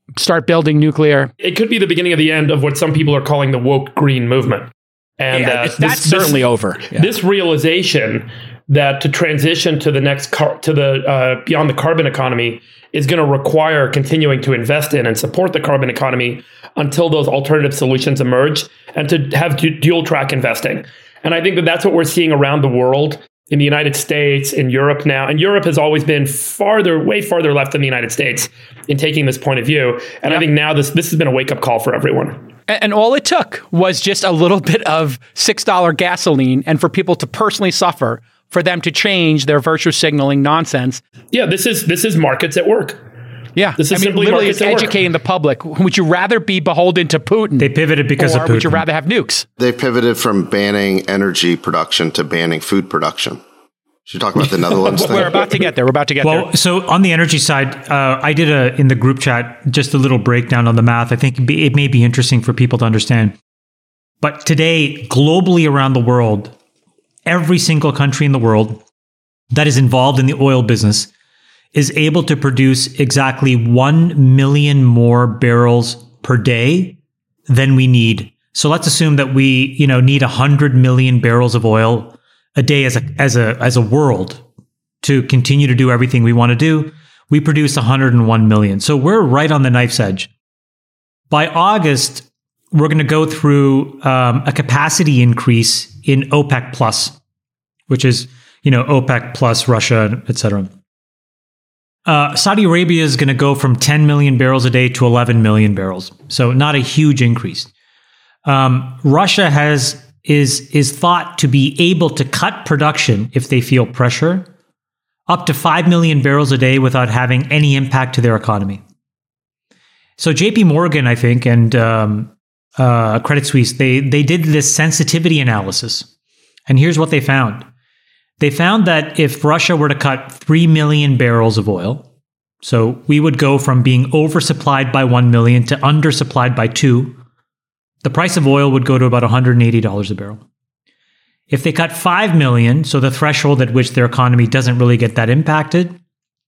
start building nuclear. It could be the beginning of the end of what some people are calling the woke green movement. And yeah, uh, that's this, certainly this, over. Yeah. This realization that to transition to the next car, to the uh, beyond the carbon economy is going to require continuing to invest in and support the carbon economy until those alternative solutions emerge, and to have du- dual track investing. And I think that that's what we're seeing around the world, in the United States, in Europe now. And Europe has always been farther, way farther left than the United States in taking this point of view. And yep. I think now this this has been a wake up call for everyone. And all it took was just a little bit of six dollars gasoline, and for people to personally suffer, for them to change their virtue signaling nonsense. Yeah, this is this is markets at work. Yeah, this is I mean, simply literally markets it's at work. educating the public. Would you rather be beholden to Putin? They pivoted because or of Putin. Would you rather have nukes? They pivoted from banning energy production to banning food production. Should we talk about the Netherlands thing? We're about to get there. We're about to get well, there. So on the energy side, uh, I did a in the group chat just a little breakdown on the math. I think it'd be, it may be interesting for people to understand. But today, globally around the world, every single country in the world that is involved in the oil business is able to produce exactly one million more barrels per day than we need. So let's assume that we, you know, need one hundred million barrels of oil a day as a as a as a world to continue to do everything we want to do. We produce one hundred one million. So we're right on the knife's edge. By August, we're going to go through um, a capacity increase in OPEC plus, which is, you know, OPEC plus Russia, et cetera. Uh, Saudi Arabia is going to go from ten million barrels a day to eleven million barrels. So not a huge increase. Um, Russia has is is thought to be able to cut production if they feel pressure up to five million barrels a day without having any impact to their economy. So J P Morgan, I think, and um, uh, Credit Suisse, they they did this sensitivity analysis. And here's what they found. They found that if Russia were to cut three million barrels of oil, so we would go from being oversupplied by one million to undersupplied by two, the price of oil would go to about one hundred eighty dollars a barrel. If they cut five million, so the threshold at which their economy doesn't really get that impacted,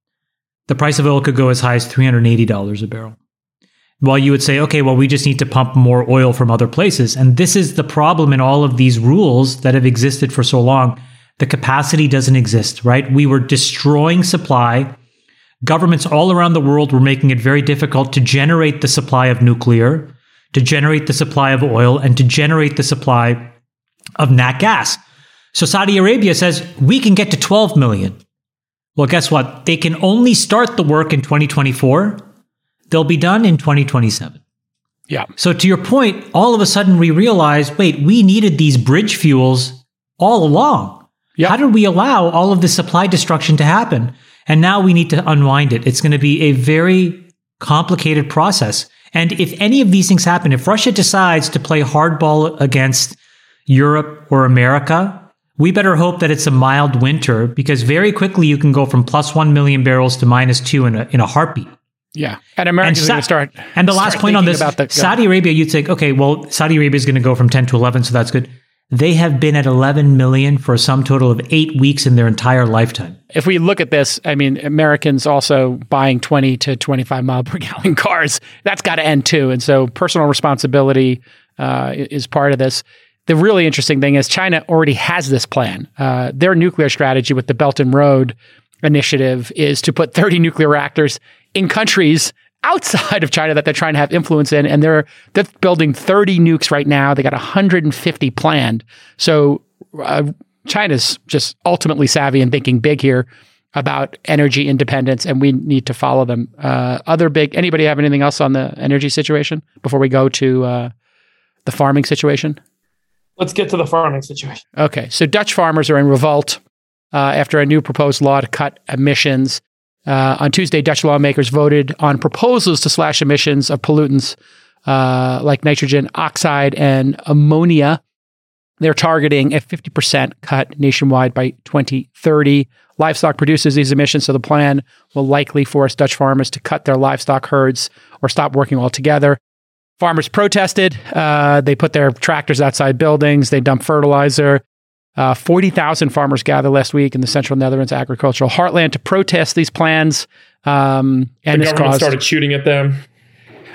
the price of oil could go as high as three hundred eighty dollars a barrel. Well, you would say, okay, well, we just need to pump more oil from other places. And this is the problem in all of these rules that have existed for so long. The capacity doesn't exist, right? We were destroying supply. Governments all around the world were making it very difficult to generate the supply of nuclear, to generate the supply of oil, and to generate the supply of nat gas. So Saudi Arabia says, we can get to twelve million. Well, guess what? They can only start the work in twenty twenty-four. They'll be done in twenty twenty-seven. Yeah. So to your point, all of a sudden we realize, wait, we needed these bridge fuels all along. Yep. How did we allow all of this supply destruction to happen? And now we need to unwind it. It's going to be a very complicated process. And if any of these things happen, if Russia decides to play hardball against Europe or America, we better hope that it's a mild winter, because very quickly you can go from plus one million barrels to minus two in a, in a heartbeat. Yeah. And America's going to start. And the last point on this, the, Saudi Arabia, you'd say, okay, well, Saudi Arabia is going to go from ten to eleven, so that's good. They have been at eleven million for a sum total of eight weeks in their entire lifetime. If we look at this, I mean, Americans also buying twenty to twenty-five mile per gallon cars, that's got to end too. And so personal responsibility uh, is part of this. The really interesting thing is China already has this plan. Uh, their nuclear strategy with the Belt and Road Initiative is to put thirty nuclear reactors in countries outside of China that they're trying to have influence in. And they're, they're building thirty nukes right now. They got one hundred fifty planned. So uh, China's just ultimately savvy and thinking big here about energy independence, and we need to follow them. Uh, other big, anybody have anything else on the energy situation before we go to uh, the farming situation? Let's get to the farming situation. Okay. So Dutch farmers are in revolt uh, after a new proposed law to cut emissions. Uh, on Tuesday, Dutch lawmakers voted on proposals to slash emissions of pollutants uh, like nitrogen oxide and ammonia. They're targeting a fifty percent cut nationwide by twenty thirty. Livestock produces these emissions, so the plan will likely force Dutch farmers to cut their livestock herds or stop working altogether. Farmers protested. Uh, they put their tractors outside buildings. They dumped fertilizer. Uh, forty thousand farmers gathered last week in the central Netherlands agricultural heartland to protest these plans. Um, and the this government caused, started shooting at them.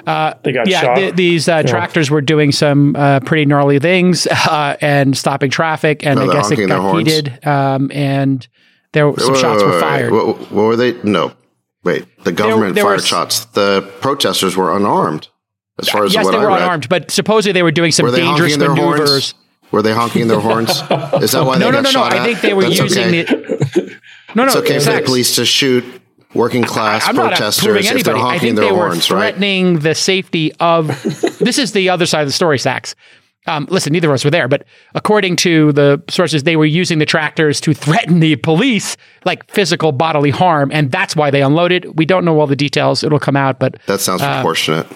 Uh, they got yeah, shot. Th- these uh, yeah. tractors were doing some uh, pretty gnarly things uh, and stopping traffic, and No, I guess it honking their got horns. heated, um, and there some Wait, shots wait, were wait, fired. What, what were they? No, wait. The government there fired was- shots. The protesters were unarmed, as far as yes, what they I were read. unarmed, but supposedly they were doing some Were they dangerous honking their maneuvers. horns? Were they honking their horns? Is that why No, they no, got no, no. shot I at? think they were That's using okay. the. No, no, It's okay for the Zach, police to shoot working class I'm not protesters proving if anybody. they're I honking think their they were horns, right? threatening the safety of. This is the other side of the story, Sachs. Um, listen, neither of us were there, but according to the sources, they were using the tractors to threaten the police, like physical bodily harm, and that's why they unloaded. We don't know all the details; it'll come out, but That sounds uh, proportionate.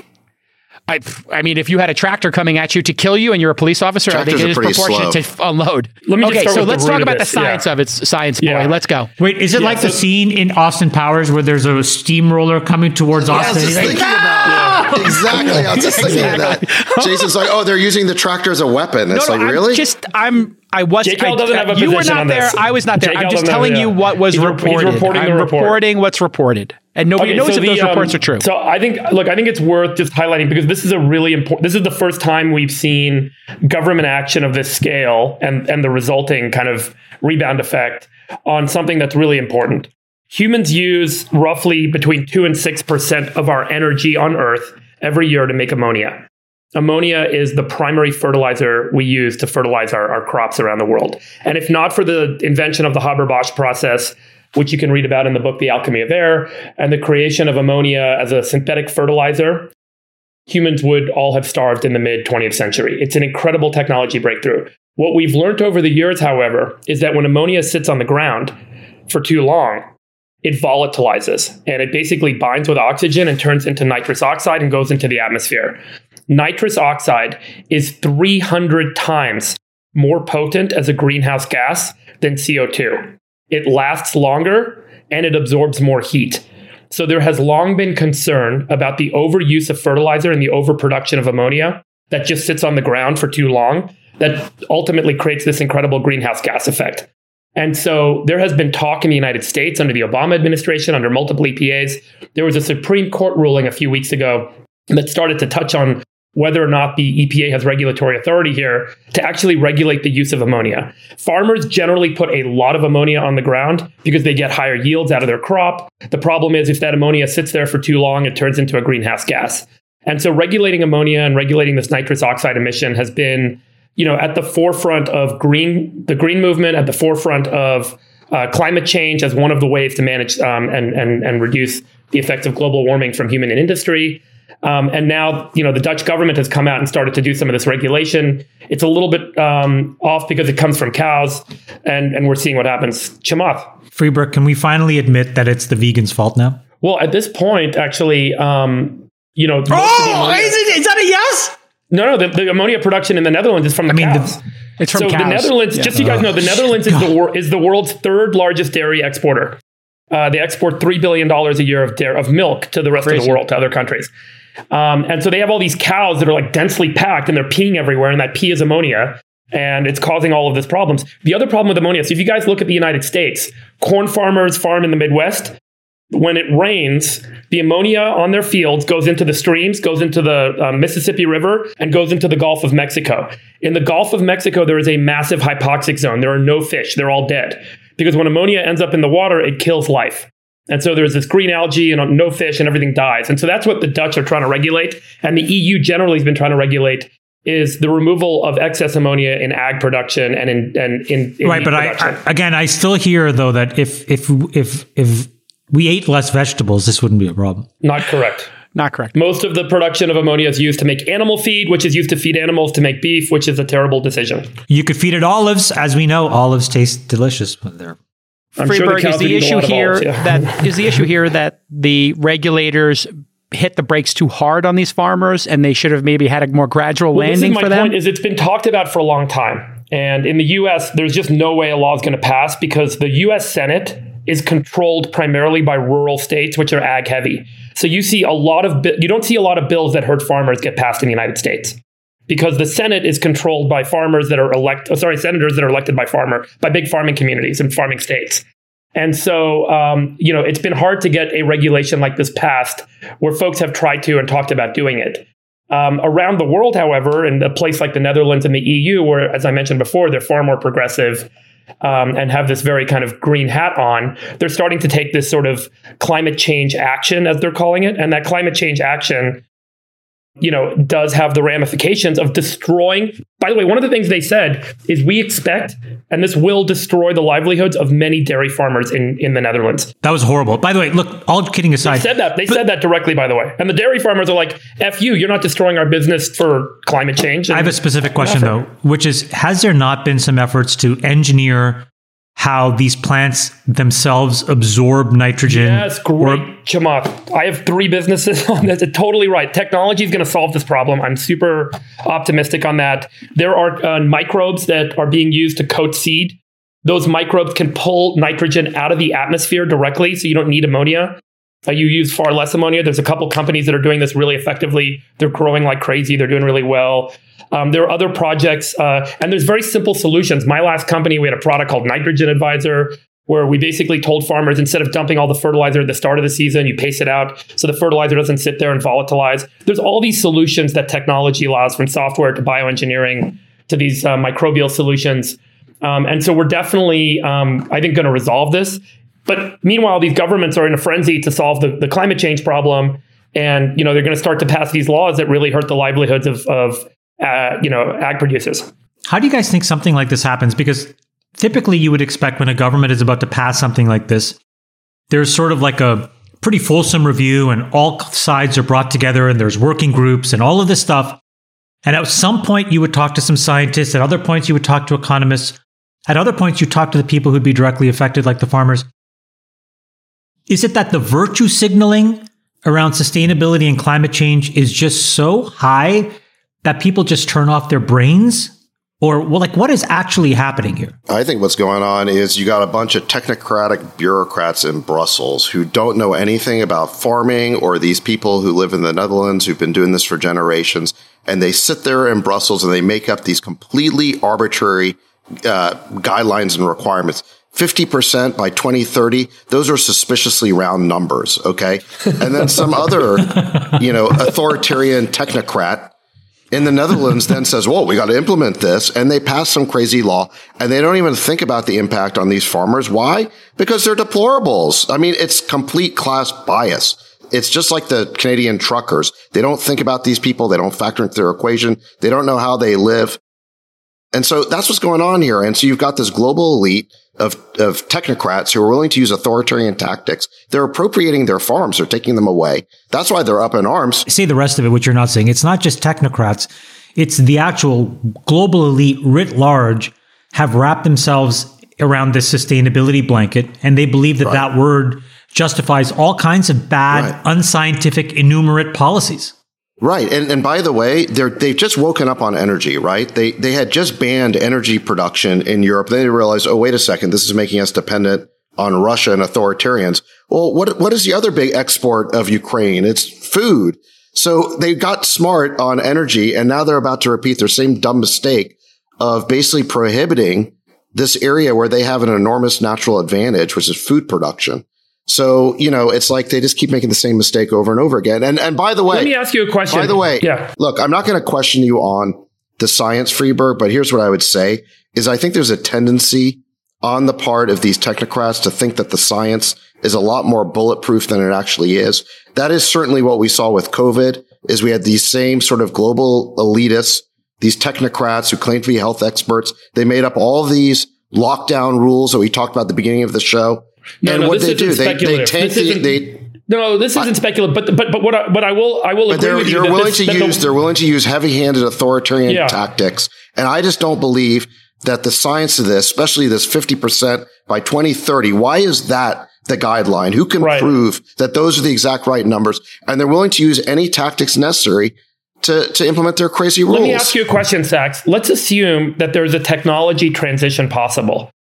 I, I mean, if you had a tractor coming at you to kill you, and you're a police officer, I think Tractors it are is pretty proportionate slow. to f- unload. Let me just okay, start so with the let's root talk of about the this, science yeah. of it, science boy. Yeah. Let's go. Wait, is it Yeah, like so- the scene in Austin Powers where there's a steamroller coming towards I was Austin? just He's like, thinking about it. Exactly. I was just thinking of that. Jason's like, oh, they're using the tractor as a weapon. It's No, no, like, I'm really? just I'm I was J K L I- doesn't have a you were position not on there. this. I was not there. J K L I'm just doesn't have- telling you yeah. what was He's re- he's reported. reporting the I'm report. reporting what's reported, and nobody Okay, knows so if those the, reports um, are true. So I think, look, I think it's worth just highlighting because this is a really important. This is the first time we've seen government action of this scale and and the resulting kind of rebound effect on something that's really important. Humans use roughly between two and six percent of our energy on Earth every year to make ammonia. Ammonia is the primary fertilizer we use to fertilize our, our crops around the world. And if not for the invention of the Haber-Bosch process, which you can read about in the book, The Alchemy of Air, and the creation of ammonia as a synthetic fertilizer, humans would all have starved in the mid twentieth century. It's an incredible technology breakthrough. What we've learned over the years, however, is that when ammonia sits on the ground for too long, it volatilizes and it basically binds with oxygen and turns into nitrous oxide and goes into the atmosphere. Nitrous oxide is three hundred times more potent as a greenhouse gas than C O two. It lasts longer and it absorbs more heat. So there has long been concern about the overuse of fertilizer and the overproduction of ammonia that just sits on the ground for too long that ultimately creates this incredible greenhouse gas effect. And so there has been talk in the United States under the Obama administration, under multiple E P As. There was a Supreme Court ruling a few weeks ago that started to touch on whether or not the E P A has regulatory authority here to actually regulate the use of ammonia. Farmers generally put a lot of ammonia on the ground because they get higher yields out of their crop. The problem is if that ammonia sits there for too long, it turns into a greenhouse gas. And so regulating ammonia and regulating this nitrous oxide emission has been, you know, at the forefront of green, the green movement, at the forefront of uh, climate change as one of the ways to manage um, and, and, and reduce the effects of global warming from human and industry. Um, and now, you know, the Dutch government has come out and started to do some of this regulation. It's a little bit um, off because it comes from cows, and, and we're seeing what happens. Chamath. Freeberg, can we finally admit that it's the vegans' fault now? Well, at this point, actually, um, you know, most of the Oh, ammonia- is, it, is that a yes? no, no, the, the ammonia production in the Netherlands is from the I mean, the- cows. It's from so cows. the Netherlands, Yeah. just so you guys know, the Netherlands is the wor- is the world's third largest dairy exporter. Uh, they export three billion dollars a year of dairy, of milk to the rest of Crazy. the world, to other countries. Um, and so they have all these cows that are like densely packed and they're peeing everywhere, and that pee is ammonia. And it's causing all of these problems. The other problem with ammonia, so if you guys look at the United States, corn farmers farm in the Midwest. When it rains, the ammonia on their fields goes into the streams, goes into the uh, Mississippi River, and goes into the Gulf of Mexico. In the Gulf of Mexico, there is a massive hypoxic zone. There are no fish. They're all dead. Because when ammonia ends up in the water, it kills life. And so there's this green algae and no fish and everything dies. And so that's what the Dutch are trying to regulate. And the E U generally has been trying to regulate is the removal of excess ammonia in ag production and in and in, in Right, meat but I, production. I again, I still hear though that if if if if we ate less vegetables, this wouldn't be a problem. Not correct. Not correct. Most of the production of ammonia is used to make animal feed, which is used to feed animals to make beef, which is a terrible decision. You could feed it olives, as we know, olives taste delicious when they're. I'm sure the Freeberg, cows is would the eat a issue lot of here olives, yeah. that is the issue here that the regulators hit the brakes too hard on these farmers, and they should have maybe had a more gradual Well, landing this is my for them? point, is it's been talked about for a long time. And in the U S, there's just no way a law is going to pass because the U S Senate is controlled primarily by rural states, which are ag heavy. So you see a lot of, bi- you don't see a lot of bills that hurt farmers get passed in the United States because the Senate is controlled by farmers that are elect, oh, sorry, senators that are elected by farmer, by big farming communities and farming states. And so, um, you know, it's been hard to get a regulation like this passed where folks have tried to and talked about doing it. Um, around the world, however, in a place like the Netherlands and the E U, where, as I mentioned before, they're far more progressive um, and have this very kind of green hat on, they're starting to take this sort of climate change action, as they're calling it. And that climate change action, you know, does have the ramifications of destroying. By the way, one of the things they said is we expect, and this will destroy the livelihoods of many dairy farmers in, in the Netherlands. That was horrible. By the way, look, all kidding aside. They said that. They but, said that directly, by the way. And the dairy farmers are like, F you, you're not destroying our business for climate change. I have a specific question, nothing. though, which is, has there not been some efforts to engineer how these plants themselves absorb nitrogen? Yes, great, Chamath. I have three businesses on this. Totally right. Technology is going to solve this problem. I'm super optimistic on that. There are uh, microbes that are being used to coat seed. Those microbes can pull nitrogen out of the atmosphere directly, so you don't need ammonia. Uh, you use far less ammonia. There's a couple companies that are doing this really effectively. They're growing like crazy. They're doing really well. Um, there are other projects, uh, and there's very simple solutions. My last company, we had a product called Nitrogen Advisor, where we basically told farmers, instead of dumping all the fertilizer at the start of the season, you pace it out so the fertilizer doesn't sit there and volatilize. There's all these solutions that technology allows, from software to bioengineering to these uh, microbial solutions. Um, and so we're definitely, um, I think, going to resolve this. But meanwhile, these governments are in a frenzy to solve the, the climate change problem. And, you know, they're going to start to pass these laws that really hurt the livelihoods of, of Uh, you know, ag producers. How do you guys think something like this happens? Because typically you would expect when a government is about to pass something like this, there's sort of like a pretty fulsome review and all sides are brought together and there's working groups and all of this stuff. And at some point you would talk to some scientists. At other points you would talk to economists. At other points you talk to the people who'd be directly affected, like the farmers. Is it that the virtue signaling around sustainability and climate change is just so high that people just turn off their brains? Or, well, like, what is actually happening here? I think what's going on is you got a bunch of technocratic bureaucrats in Brussels who don't know anything about farming, or these people who live in the Netherlands who've been doing this for generations. And they sit there in Brussels and they make up these completely arbitrary uh, guidelines and requirements. fifty percent by twenty thirty, those are suspiciously round numbers, okay? And then some other, you know, authoritarian technocrat in the Netherlands then says, well, we got to implement this. And they pass some crazy law and they don't even think about the impact on these farmers. Why? Because they're deplorables. I mean, it's complete class bias. It's just like the Canadian truckers. They don't think about these people. They don't factor into their equation. They don't know how they live. And so that's what's going on here. And so you've got this global elite of, of technocrats who are willing to use authoritarian tactics. They're appropriating their farms. They're taking them away. That's why they're up in arms. Say the rest of it, which you're not saying. It's not just technocrats. It's the actual global elite writ large have wrapped themselves around this sustainability blanket. And they believe that right. that word justifies all kinds of bad, right. unscientific, innumerate policies. Right. And and by the way, they're, they've just woken up on energy, right? They they had just banned energy production in Europe. Then they realized, oh, wait a second, this is making us dependent on Russia and authoritarians. Well, what what is the other big export of Ukraine? It's food. So they got smart on energy, and now they're about to repeat their same dumb mistake of basically prohibiting this area where they have an enormous natural advantage, which is food production. So, you know, it's like they just keep making the same mistake over and over again. And and by the way, let me ask you a question. By the way, yeah. Look, I'm not going to question you on the science, Freeberg, but here's what I would say is I think there's a tendency on the part of these technocrats to think that the science is a lot more bulletproof than it actually is. That is certainly what we saw with COVID, is we had these same sort of global elitists, these technocrats who claim to be health experts. They made up all these lockdown rules that we talked about at the beginning of the show. No, and no, what this they do, they, they tank the, they, no, this isn't speculative, but, but, but what I, what I will, I will but agree they're, with you. They're willing this, to use, the, they're willing to use heavy-handed authoritarian yeah. tactics. And I just don't believe that the science of this, especially this fifty percent by twenty thirty, why is that the guideline? Who can right. prove that those are the exact right numbers? And they're willing to use any tactics necessary to, to implement their crazy rules. Let me ask you a question, Sachs. Let's assume that there's a technology transition possible.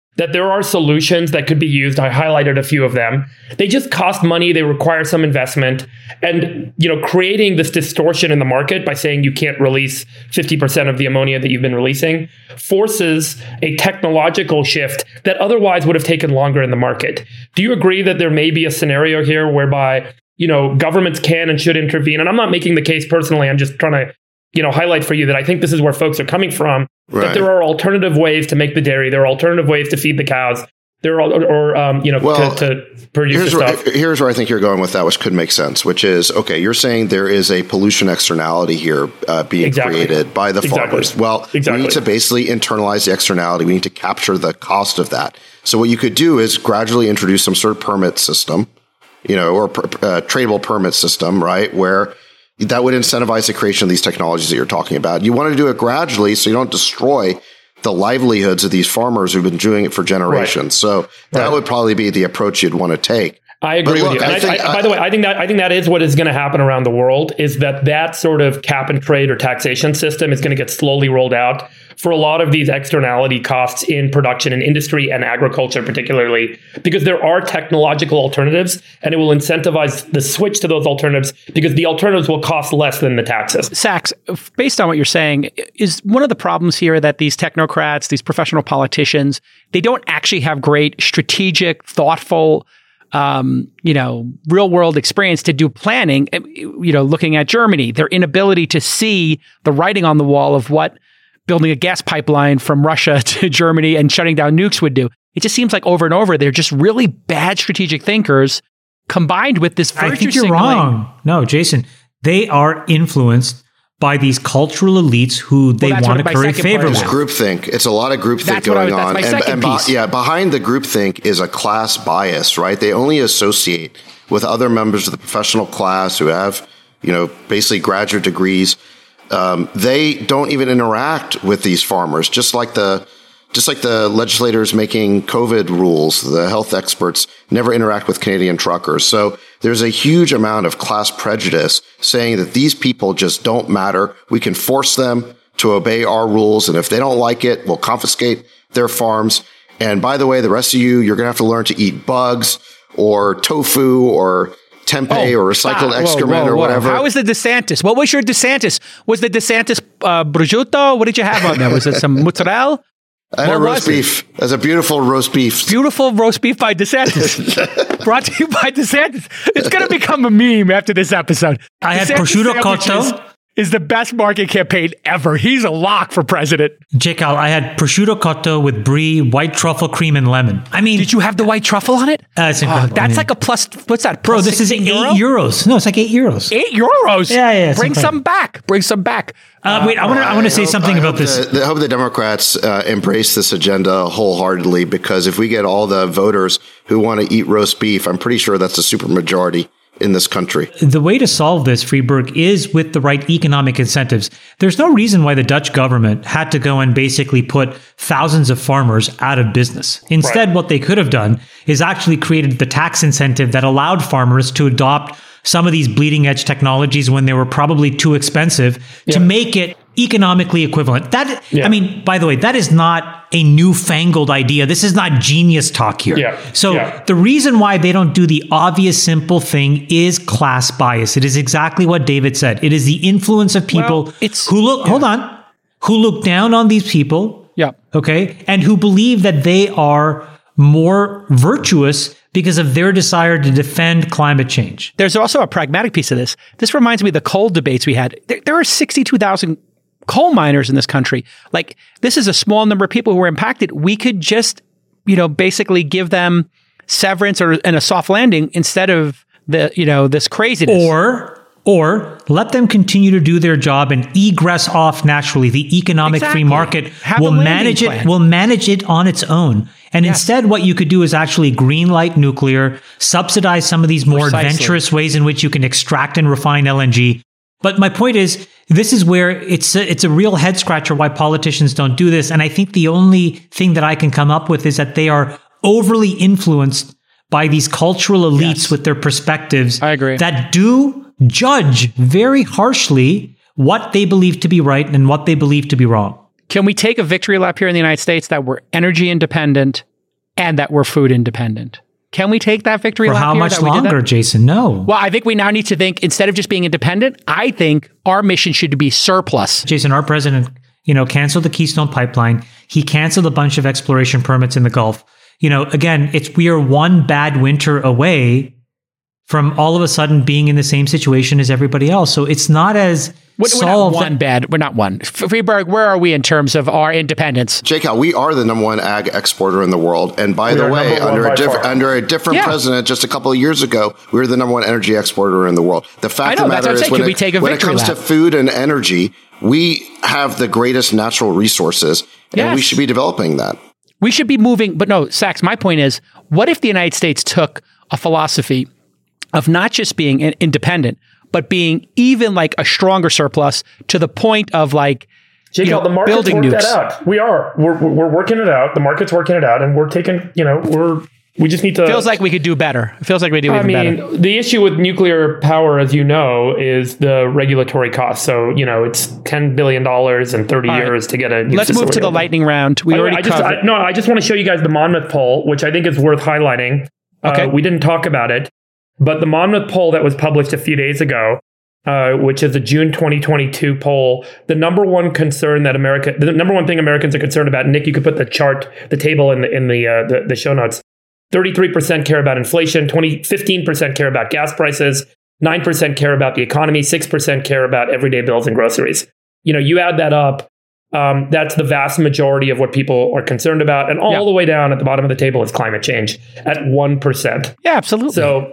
that there are solutions that could be used. I highlighted a few of them. They just cost money. They require some investment. And, you know, creating this distortion in the market by saying you can't release fifty percent of the ammonia that you've been releasing forces a technological shift that otherwise would have taken longer in the market. Do you agree that there may be a scenario here whereby, you know, governments can and should intervene? And I'm not making the case personally. I'm just trying to, you know, highlight for you that I think this is where folks are coming from. Right. That there are alternative ways to make the dairy. There are alternative ways to feed the cows. There are, or, or um, you know, well, to, to produce here's the stuff. Where, here's where I think you're going with that, which could make sense, which is, okay, you're saying there is a pollution externality here uh, being exactly. created by the exactly. farmers. Well, exactly. we need to basically internalize the externality. We need to capture the cost of that. So what you could do is gradually introduce some sort of permit system, you know, or uh, tradable permit system, right, where that would incentivize the creation of these technologies that you're talking about. You want to do it gradually so you don't destroy the livelihoods of these farmers who've been doing it for generations. Right. So that right. would probably be the approach you'd want to take. I agree look, with you. I I, think, I, by the way, I think that I think that is what is going to happen around the world, is that that sort of cap and trade or taxation system is going to get slowly rolled out for a lot of these externality costs in production and industry and agriculture particularly, because there are technological alternatives and it will incentivize the switch to those alternatives because the alternatives will cost less than the taxes. Sachs, based on what you're saying, is one of the problems here that these technocrats, these professional politicians, they don't actually have great strategic, thoughtful Um, you know, real world experience to do planning, you know, looking at Germany, their inability to see the writing on the wall of what building a gas pipeline from Russia to Germany and shutting down nukes would do. It just seems like over and over, they're just really bad strategic thinkers combined with this virtue I think you're signaling. wrong. No, Jason, they are influenced by these cultural elites who they well, want to curry favor with. It's groupthink. It's a lot of groupthink that's going was, on. That's my and, second and piece. Be, yeah, behind the groupthink is a class bias, right? They only associate with other members of the professional class who have, you know, basically graduate degrees. Um, they don't even interact with these farmers, just like the Just like the legislators making COVID rules, the health experts never interact with Canadian truckers. So there's a huge amount of class prejudice saying that these people just don't matter. We can force them to obey our rules. And if they don't like it, we'll confiscate their farms. And by the way, the rest of you, you're going to have to learn to eat bugs or tofu or tempeh oh, or recycled ah, excrement whoa, whoa, whoa. or whatever. How was the DeSantis? What was your DeSantis? Was the DeSantis uh, prosciutto? What did you have on there? Was it some mozzarella? I had what a roast beef. It? That's a beautiful roast beef. Beautiful roast beef by DeSantis. Brought to you by DeSantis. It's going to become a meme after this episode. I DeSantis had prosciutto cotto. Is the best marketing campaign ever. He's a lock for president. Jacob, I had prosciutto cotto with brie, white truffle cream, and lemon. I mean, did you have the white truffle on it? Uh, it's incredible. Oh, that's I mean, like a plus. What's that? Bro, this is eight euro? euros. No, it's like eight euros. Eight euros. Yeah, yeah. Bring some back. Bring some back. Uh, uh, wait, I want to. I want to say hope, something I about this. The, I hope the Democrats uh, embrace this agenda wholeheartedly, because if we get all the voters who want to eat roast beef, I'm pretty sure that's a supermajority in this country. The way to solve this, Freeberg, is with the right economic incentives. There's no reason why the Dutch government had to go and basically put thousands of farmers out of business. Instead, right. what they could have done is actually created the tax incentive that allowed farmers to adopt some of these bleeding edge technologies when they were probably too expensive yeah. to make it economically equivalent. That, yeah. I mean, by the way, that is not a newfangled idea. This is not genius talk here. Yeah. So yeah. the reason why they don't do the obvious simple thing is class bias. It is exactly what David said. It is the influence of people well, it's, who look, yeah. hold on, who look down on these people. Yeah. Okay. And who believe that they are more virtuous because of their desire to defend climate change. There's also a pragmatic piece of this. This reminds me of the coal debates we had. There, there are sixty-two thousand coal miners in this country. Like, this is a small number of people who are impacted. We could just, you know, basically give them severance or and a soft landing instead of the, you know, this craziness. Or Or let them continue to do their job and egress off naturally. The economic exactly. free market Have will manage plan. it. Will manage it on its own. And yes. instead, what you could do is actually green light nuclear, subsidize some of these more Precisely. adventurous ways in which you can extract and refine L N G. But my point is, this is where it's a, it's a real head scratcher why politicians don't do this. And I think the only thing that I can come up with is that they are overly influenced by these cultural elites yes. with their perspectives. I agree. That do judge very harshly what they believe to be right and what they believe to be wrong. Can we take a victory lap here in the United States that we're energy independent, and that we're food independent. Can we take that victory For lap how here much that we did longer, that? Jason? No. Well, I think we now need to think, instead of just being independent, I think our mission should be surplus. Jason, our president, you know, canceled the Keystone Pipeline. He canceled a bunch of exploration permits in the Gulf. You know, again, it's we are one bad winter away from all of a sudden being in the same situation as everybody else. So it's not as We're, we're not solved. one bad. We're not one. Freeberg, where are we in terms of our independence? J Cal, we are the number one ag exporter in the world. And by We the are way, number one under by a different far. under a different Yeah. president just a couple of years ago, we were the number one energy exporter in the world. The I fact know, of the that's matter what I'm is saying. when, Could we it, take a when it victory comes lap? to food and energy, we have the greatest natural resources, and we Yes. should be developing that. We should be moving. But no, Sachs, my point is, what if the United States took a philosophy of not just being in- independent, but being even like a stronger surplus to the point of like, Jake, you know, the market's building worked nukes. that out. We are. We're, we're working it out. The market's working it out, and we're taking, you know, we're, we just need to. Feels like we could do better. It feels like we do I even mean, better. the issue with nuclear power, as you know, is the regulatory cost. So, you know, it's ten billion dollars in thirty All right. years to get a new Let's move to facility the open. lightning round. We By the way, already I just, covered. I, no, I just want to show you guys the Monmouth poll, which I think is worth highlighting. Okay. Uh, we didn't talk about it, but the Monmouth poll that was published a few days ago, uh, which is a June twenty twenty-two poll, the number one concern that America, the number one thing Americans are concerned about, Nick, you could put the chart, the table in the in the uh, the, the show notes. thirty-three percent care about inflation, twenty, fifteen percent care about gas prices, nine percent care about the economy, six percent care about everyday bills and groceries. You know, you add that up, um, that's the vast majority of what people are concerned about. And all Yeah. the way down at the bottom of the table is climate change at one percent. Yeah, absolutely. So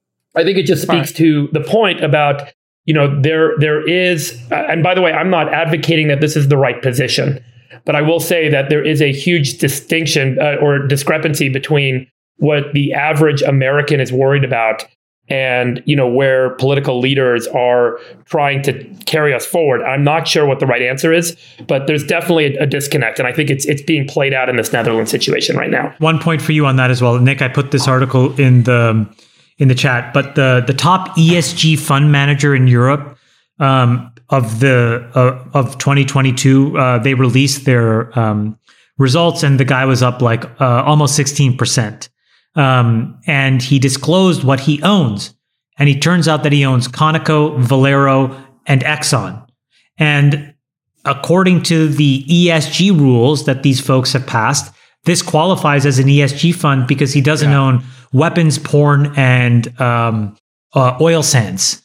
I think it just speaks Right. to the point about, you know, there there is, uh, and by the way, I'm not advocating that this is the right position, but I will say that there is a huge distinction uh, or discrepancy between what the average American is worried about and, you know, where political leaders are trying to carry us forward. I'm not sure what the right answer is, but there's definitely a, a disconnect. And I think it's it's being played out in this Netherlands situation right now. One point for you on that as well, Nick. I put this article in the in the chat, but the the top E S G fund manager in Europe um, of the uh, of twenty twenty-two, uh, they released their um, results, and the guy was up like uh, almost sixteen percent. Um, and he disclosed what he owns, and he turns out that he owns Conoco, Valero, and Exxon. And according to the E S G rules that these folks have passed, this qualifies as an E S G fund because he doesn't Yeah. own weapons, porn, and um, uh, oil sands.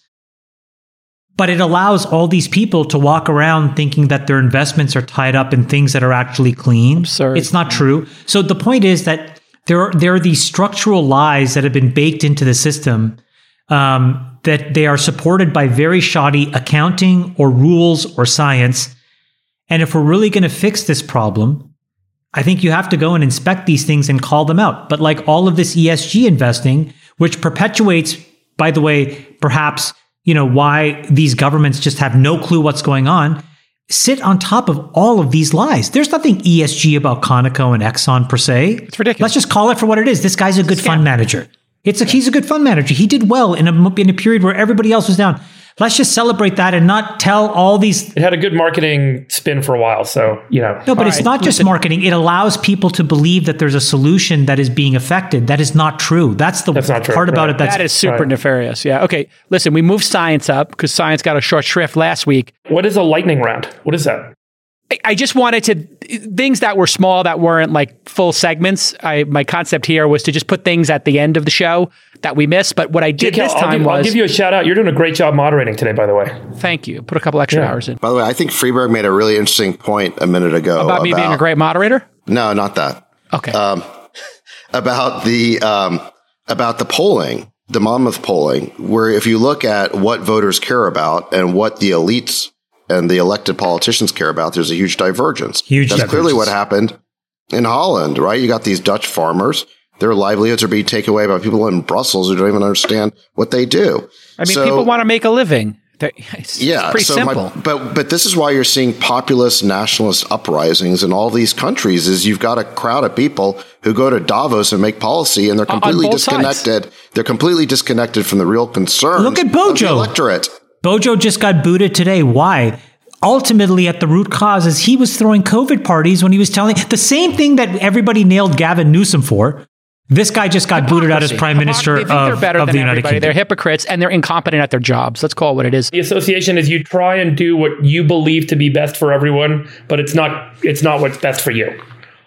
But it allows all these people to walk around thinking that their investments are tied up in things that are actually clean. Absurd. It's not true. So the point is that there are, there are these structural lies that have been baked into the system um, that they are supported by very shoddy accounting or rules or science. And if we're really going to fix this problem, I think you have to go and inspect these things and call them out. But like all of this E S G investing, which perpetuates, by the way, perhaps, you know, why these governments just have no clue what's going on, sit on top of all of these lies. There's nothing E S G about Conoco and Exxon per se. It's ridiculous. Let's just call it for what it is. This guy's a good fund manager. It's a, he's a good fund manager. He did well in a, in a period where everybody else was down. Let's just celebrate that and not tell all these. It had a good marketing spin for a while. So, you know. No, but All it's right, not just listen. marketing. It allows people to believe that there's a solution that is being affected. That is not true. That's the That's not true, part about right. it. That's that is super right. nefarious. Yeah. Okay. Listen, we moved science up because science got a short shrift last week. What is a lightning round? What is that? I- I just wanted to things that were small that weren't like full segments. I my concept here was to just put things at the end of the show that we missed. But what I did Cal, this I'll time give, was I'll give you a shout out. You're doing a great job moderating today, by the way. thank you. Put a couple extra Yeah. hours in By the way, I think Freeberg made a really interesting point a minute ago about me being a great moderator. No, not that. Okay. Um, about the um, about the polling, the Monmouth polling, where if you look at what voters care about and what the elites and the elected politicians care about, there's a huge divergence. Huge That's clearly divergence. what happened in Holland, right? You got these Dutch farmers. Their livelihoods are being taken away by people in Brussels who don't even understand what they do. I mean, So- people want to make a living. They're- It's, yeah, it's pretty so simple. My, but but this is why you're seeing populist nationalist uprisings in all these countries. Is you've got a crowd of people who go to Davos and make policy, and they're On completely both sides. disconnected. They're completely disconnected from the real concerns. Look at of the Bojo. electorate. Bojo just got booted today. Why? ultimately at the root cause is he was throwing COVID parties when he was telling the same thing that everybody nailed Gavin Newsom for. This guy just got booted out as prime minister they think of, they're better of than the United everybody. Kingdom. They're hypocrites and they're incompetent at their jobs. Let's call it what it is. The association is you try and do what you believe to be best for everyone, but it's not it's not what's best for you.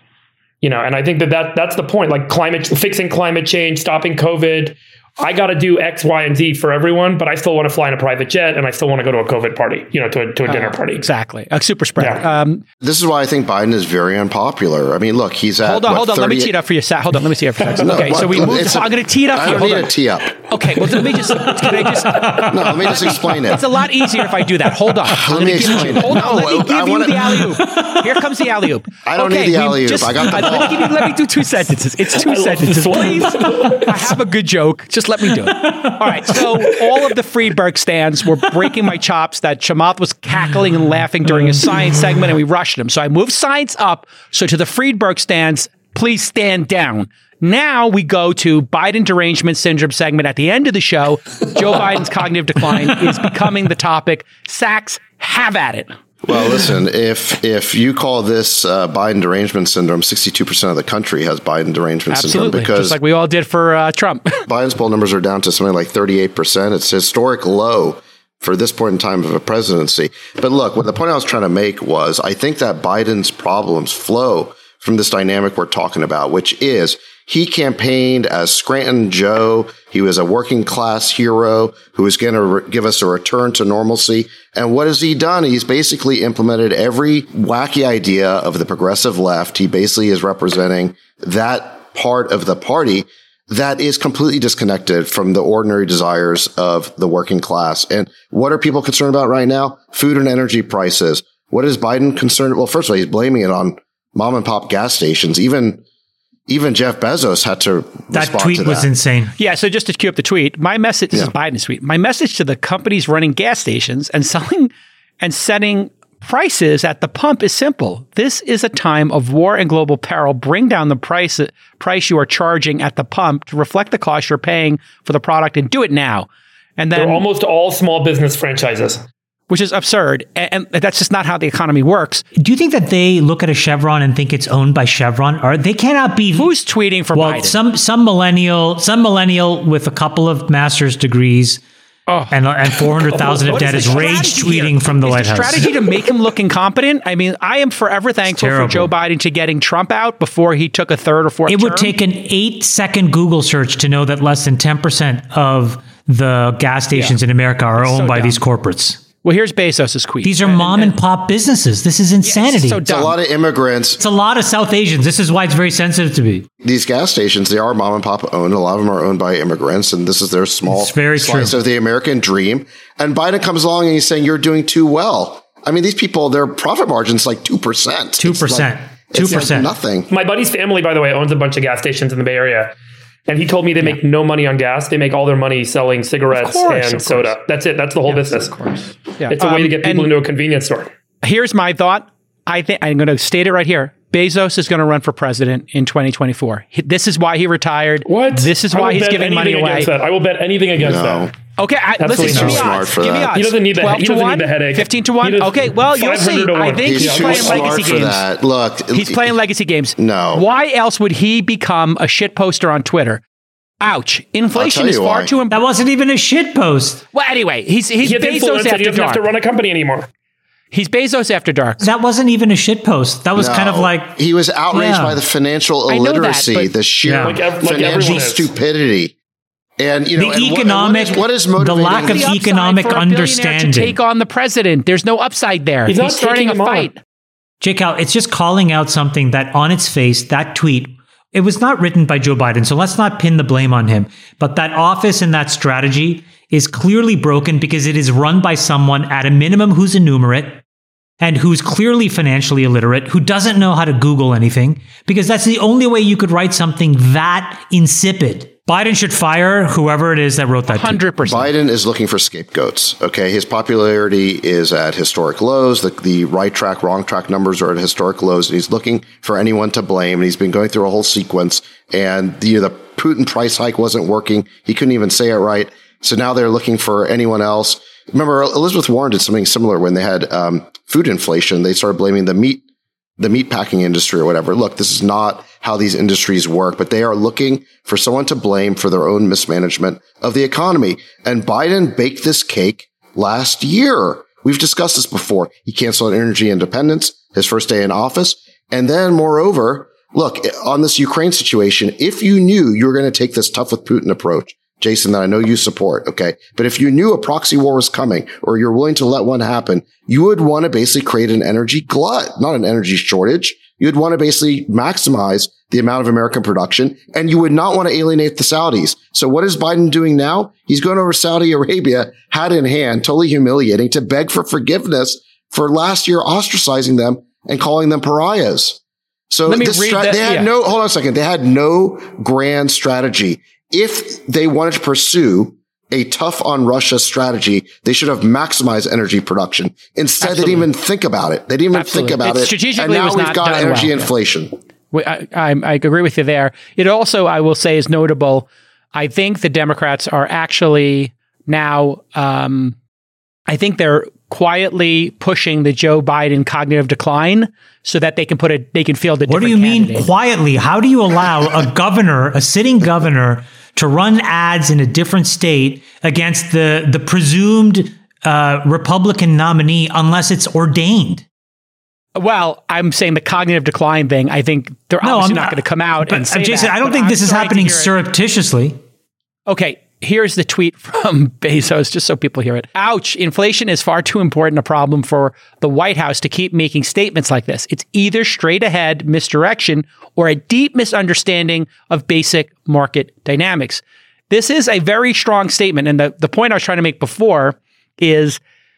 You know, and I think that, that that's the point. Like climate, fixing climate change, stopping COVID. I got to do X, Y, and Z for everyone, but I still want to fly in a private jet and I still want to go to a COVID party, you know, to a, to a dinner uh, party. Exactly. A super spreader. Yeah. Um, This is why I think Biden is very unpopular. I mean, look, he's at hold on, what, hold on. Let me thirty-eight tee it up for you. Sa- hold on, let me tee it up for you. No, okay, what? so we moved. It's a- I'm going to tee it up for I you. don't Hold need on. a tee up. Okay, well, let me just. Can I just? No, let me just explain it. It's a lot easier if I do that. Hold on. I'm Let gonna me give explain you, it. hold on. No, let me I give you wanna- the alley-oop. Here comes the alley-oop. I don't okay, need the we alley-oop. just- I got the Let me, ball. give you, let me do two sentences. It's two I love sentences, this one. please. I have a good joke. Just let me do it. All right. So all of the Friedberg stands were breaking my chops that Chamath was cackling and laughing during his science segment, and we rushed him. So I moved science up. So to the Friedberg stands, please stand down. Now we go to Biden derangement syndrome segment at the end of the show. Joe Biden's cognitive decline is becoming the topic. Sachs, have at it. Well, listen, if if you call this uh, Biden derangement syndrome, sixty-two percent of the country has Biden derangement Absolutely. syndrome because Just like we all did for uh, Trump. Biden's poll numbers are down to something like thirty-eight percent. It's historic low for this point in time of a presidency. But look, what the point I was trying to make was I think that Biden's problems flow from this dynamic we're talking about, which is he campaigned as Scranton Joe. He was a working class hero who was going to re- give us a return to normalcy. And what has he done? He's basically implemented every wacky idea of the progressive left. He basically is representing that part of the party that is completely disconnected from the ordinary desires of the working class. And what are people concerned about right now? Food and energy prices. What is Biden concerned? Well, first of all, he's blaming it on mom and pop gas stations. Even Even Jeff Bezos had to That respond tweet to was that. insane. Yeah, so just to cue up the tweet, my message, this Yeah. is Biden's tweet, my message to the companies running gas stations and selling and setting prices at the pump is simple. This is a time of war and global peril. Bring down the price price you are charging at the pump to reflect the cost you're paying for the product and do it now. And then, They're almost all small business franchises. which is absurd. And, and that's just not how the economy works. Do you think that they look at a Chevron and think it's owned by Chevron? Or they cannot be. Who's tweeting for well, Biden? some some millennial, some millennial with a couple of master's degrees Oh. and and four hundred thousand of What debt is is the rage strategy tweeting here? from the Is White the House. strategy to make him look incompetent? I mean, I am forever thankful for terrible. Joe Biden to getting Trump out before he took a third or fourth It would term. take an eight second Google search to know that less than ten percent of the gas stations Yeah. in America are owned so by dumb. these corporates. Well, here's Bezos' tweet. These are And- mom and pop businesses. This is insanity. so it's It's a dumb. lot of immigrants. a lot of South Asians. This is why it's very sensitive to me. These gas stations, they are mom and pop owned. A lot of them are owned by immigrants, and this is their small It's very slice true. of the American dream. And Biden comes along and he's saying, you're doing too well. I mean, these people, their profit margin's like two percent. two percent. two percent. Nothing. My buddy's family, by the way, owns a bunch of gas stations in the Bay Area. And he told me they make no money on gas. They make all their money selling cigarettes Of course, and of soda. That's it. That's the whole business. Of course. Yeah. It's a way Um, to get people and into a convenience store. Here's my thought. I think I'm going to state it right here. Bezos is going to run for president in twenty twenty-four. He- This is why he retired. What? This is I why will he's bet giving money anything away. against that. I will bet anything against No. that. Okay, I, listen, Absolutely give me not. Smart odds. for Give me that. odds. He doesn't need the- twelve he to doesn't need one, the headache. fifteen to He one. does Okay, well, you'll see. five hundred to I one. think He's he's too playing smart legacy for games. that. Look, He's playing legacy games. No. Why else would he become a shit poster on Twitter? Ouch. Inflation I'll tell is you far why. too important. That wasn't even a shit post. Well, anyway, he's he's He has Bezos influence and after he doesn't have dark. to run a company anymore. He's Bezos after dark. That wasn't even a shit post. That was No. kind of like he was outraged Yeah. by the financial I know that, illiteracy, but- the sheer Yeah. Like ev- like financial everyone is. stupidity. And you know, the and what- economic, what is, what is the motivating lack of The upside economic for a billionaire understanding. to take on the president. There's no upside there. He's He's, not starting a taking him on. fight. Jake Al, it's just calling out something that on its face, that tweet, it was not written by Joe Biden. So let's not pin the blame on him. But that office and that strategy is clearly broken because it is run by someone at a minimum who's enumerate and who's clearly financially illiterate, who doesn't know how to Google anything, because that's the only way you could write something that insipid. Biden should fire whoever it is that wrote that tweet. one hundred percent. Biden is looking for scapegoats. Okay, his popularity is at historic lows. The, the right track, wrong track numbers are at historic lows, and he's looking for anyone to blame. And he's been going through a whole sequence. And the, the Putin price hike wasn't working. He couldn't even say it right. So now they're looking for anyone else. Remember, Elizabeth Warren did something similar when they had um, food inflation, they started blaming the meat, the meat packing industry or whatever. Look, this is not how these industries work, but they are looking for someone to blame for their own mismanagement of the economy. And Biden baked this cake last year. We've discussed this before. He canceled energy independence his first day in office. And then moreover, look, on this Ukraine situation, if you knew you were going to take this tough with Putin approach, Jason, that I know you support, okay? But if you knew a proxy war was coming or you're willing to let one happen, you would want to basically create an energy glut, not an energy shortage. You'd want to basically maximize the amount of American production, and you would not want to alienate the Saudis. So what is Biden doing now? He's going over Saudi Arabia, hat in hand, totally humiliating, to beg for forgiveness for last year ostracizing them and calling them pariahs. So Let me this read stra- that, they had yeah. no, hold on a second. They had no grand strategy. If they wanted to pursue a tough on Russia strategy, they should have maximized energy production. Instead, Absolutely. they didn't even think about it. They didn't even Absolutely. think about It it. strategically and now was we've not got done energy well. inflation. I, I, I agree with you there. It also, I will say, is notable. I think the Democrats are actually now, um, I think they're quietly pushing the Joe Biden cognitive decline so that they can put a, they can field a What different do you mean candidate. quietly? How do you allow a governor, a sitting governor, to run ads in a different state against the the presumed uh, Republican nominee unless it's ordained? Well, I'm saying the cognitive decline thing. I think they're No, obviously I'm not going to come out but, and say uh, Jason, that, I don't but think I'm this is starting to happening hear it. surreptitiously. Okay, here's the tweet from Bezos, just so people hear it. Ouch, inflation is far too important a problem for the White House to keep making statements like this. It's either straight ahead misdirection or a deep misunderstanding of basic market dynamics. This is a very strong statement. And the, the point I was trying to make before is,